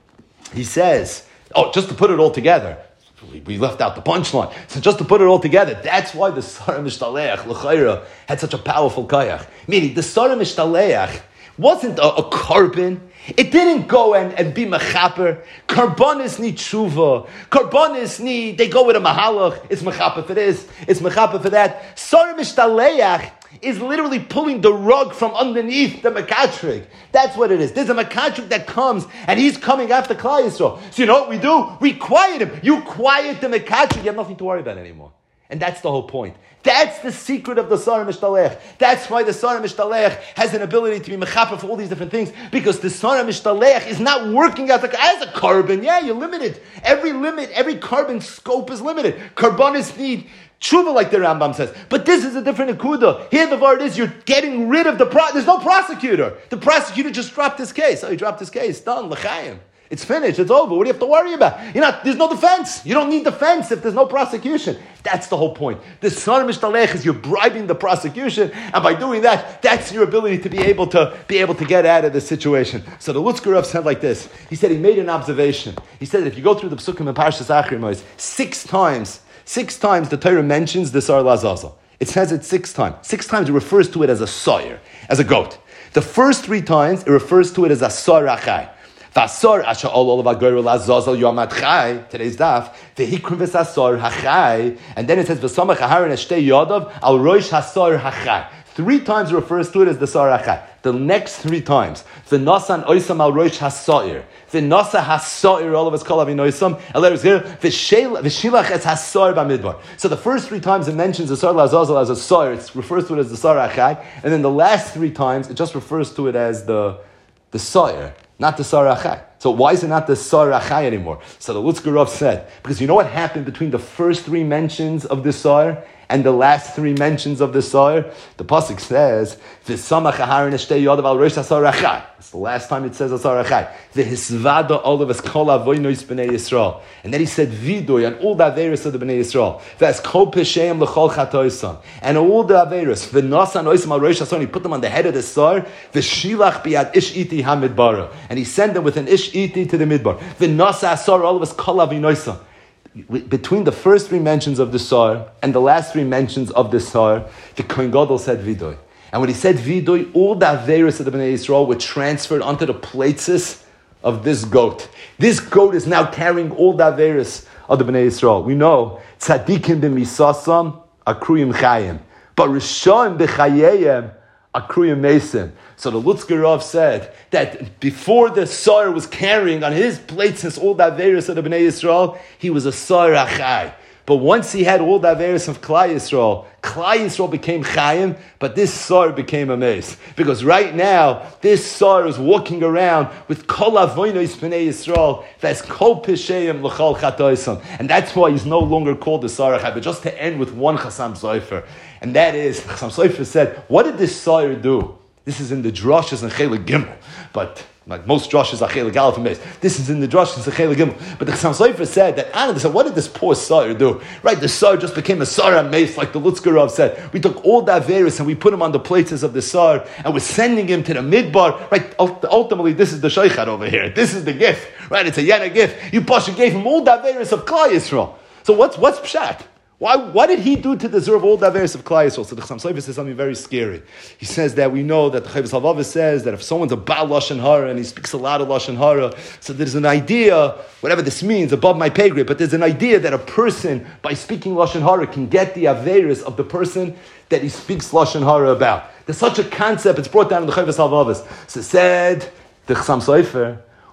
he says, oh, just to put it all together. We left out the punchline. So just to put it all together, that's why the Sarah Mishtaleach, L'chaira, had such a powerful kayach. Meaning, the Sarah Mishtaleach wasn't a, a carbon. It didn't go and, and be mechaper. Karbonis need tshuva. Karbonis need, they go with a mahalach. It's mechaper for this. It's mechaper for that. Sarah Mishtaleach is literally pulling the rug from underneath the Makatrik. That's what it is. There's a Makatrik that comes, and he's coming after Klal Yisrael. So you know what we do? We quiet him. You quiet the Makatrik, you have nothing to worry about anymore. And that's the whole point. That's the secret of the Sarah Mishtalech. That's why the Sarah Mishtalech has an ability to be mechaper for all these different things, because the Sarah Mishtalech is not working as a, as a carbon. Yeah, you're limited. Every limit, every carbon scope is limited. Carbonis need tshuva, like the Rambam says. But this is a different akuda. Here the word is, you're getting rid of the pro- there's no prosecutor. The prosecutor just dropped his case. Oh, he dropped his case. Done. L'chaim. It's finished. It's over. What do you have to worry about? You're not, there's no defense. You don't need defense if there's no prosecution. That's the whole point. The Sarah Mishtalech is you're bribing the prosecution, and by doing that, that's your ability to be able to be able to get out of the situation. So the Lutzkerov said like this. He said he made an observation. He said that if you go through the Psukim and Parshas Achrimos, six times, six times the Torah mentions the Sar Lazazel. It says it six times. Six times it refers to it as a sire, as a goat. The first three times it refers to it as a sar achai. Vasar asha all of agoyr lazazel yomad chai. Today's daf vehikrim v'sasar hachai, and then it says v'samach haharin eshtei yadav al roish hasar hachai. Three times it refers to it as the sar hachai. The next three times v'nasan oisam al roish hasair, v'nasa hasair all of us kol avinoisam. And letters here v'shilach es hasar b'midbar. So the first three times it mentions the sar lazazel as a sar, it refers to it as the sar hachai, and then the last three times it just refers to it as the the sar. Not the Sar Achai. So why is it not the Sar Achai anymore? So the Lutzkerov said, because you know what happened between the first three mentions of the Sar and the last three mentions of the Sar? The pasuk says, "V'samach haharin eshtei yodav al rosh hasar achai." It's the last time it says hasar achai. V'hisvada all of us kol avoynos b'nei Yisrael, and then he said vidoy and all the averos of the b'nei Yisrael. V'as kol pesheim l'chol chatoisam, and all the averos. V'nasan oisam al rosh hasar. He put them on the head of the Sar. V'shilach biad ish iti hamidbara, and he sent them with an ish iti to the midbar. V'nasa asar all of us kol avinoisam. Between the first three mentions of the Sar and the last three mentions of the Sar, the Kohen Gadol said Vidoy. And when he said Vidoy, all the Averis of the Bnei Yisrael were transferred onto the places of this goat. This goat is now carrying all the Averis of the Bnei Yisrael. We know, Tzadikim b'misasam, akruyim chayim. But Rishon b'chayeyem, akruyim mesim. So the Lutzkerov said that before the Sar was carrying on his plates all the Averis of the Bnei Yisrael, he was a Sar Achai. But once he had all the Averis of Klal Yisrael, Klal Yisrael became Chayim, but this Sar became a mace. Because right now, this Sar is walking around with Kol Avonos Bnei Yisrael, that's Kol Pesheim L'chol Chatoisam. And that's why he's no longer called the Sar Achai. But just to end with one Chassam Sofer, and that is, Chassam Sofer said, what did this Sar do? This is in the drushes and Chelik Gimel, but like most drushes are Chelik Aleph and Beis. This is in the drushes and Chelik Gimel. But the Chassam Sofer said that Anna said, what did this poor Sar do? Right, the Sar just became a Sar and Mace, like the Lutzkerov said. We took all the Averis and we put him on the places of the Sar, and we're sending him to the Midbar. Right, ultimately, this is the Sheikhat over here. This is the gift. Right, it's a Yana gift. You Pasha gave him all the Averis of Klal Yisrael. So what's what's Pshat? Why, what did he do to deserve all the Averis of Klal Yisrael? So the Chassam Sofer says something very scary. He says that we know that the Chovos HaLevavos says that if someone's a Baal Lashon Hara and he speaks a lot of Lashon Hara, so there's an idea, whatever this means, above my pay grade, but there's an idea that a person, by speaking Lashon Hara, can get the Averis of the person that he speaks Lashon Hara about. There's such a concept, it's brought down in the Chovos HaLevavos. So said the Chassam Sofer, who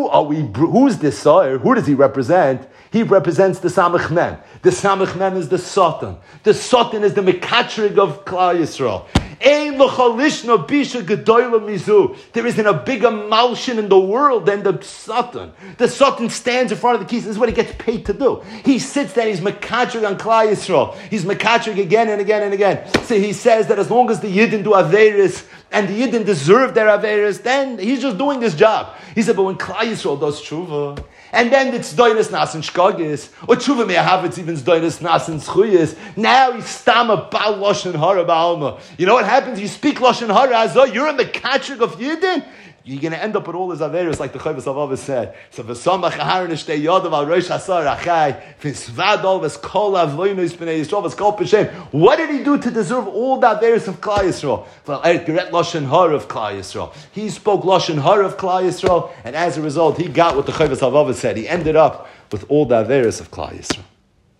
who are we? Who's this Sa'ir? Who does he represent? He represents the Samach Mem. The Samach Mem is the Satan. The Satan is the Mekatrig of Klal Yisrael. There isn't a bigger malshin in the world than the Satan. The Satan stands in front of the keys. This is what he gets paid to do. He sits there, he's Mekatrig on Klal Yisrael. He's Mekatrig again and again and again. So he says that as long as the Yidden do Averis, and the Yidden deserve their Averis, then he's just doing his job. He said, but when Klal Yisrael does Tshuva, and then it's Doinus Nas and Shkagis, or Tshuva may have it's even Doinus Nas and Schuyas, now he's Stama Bal Lashon Hara Ba'alma. You know what happens? You speak Lashon Hara as though you're in the Katrik of Yidden, you're going to end up with all his Averis, like the Chovos HaLevavos said. So, v'samach aharon ishtei yodav al rosh hasar achai, v'svadol v'skol avloinu ispnei Yisrael v'skol p'shem. What did he do to deserve all the Averis of Klal Yisrael? Well, Eret Geret Lashon Hara of Klal Yisrael. He spoke Lashon Hara of Klal Yisrael, and as a result, he got what the Chovos HaLevavos said. He ended up with all the Averis of Klal Yisrael.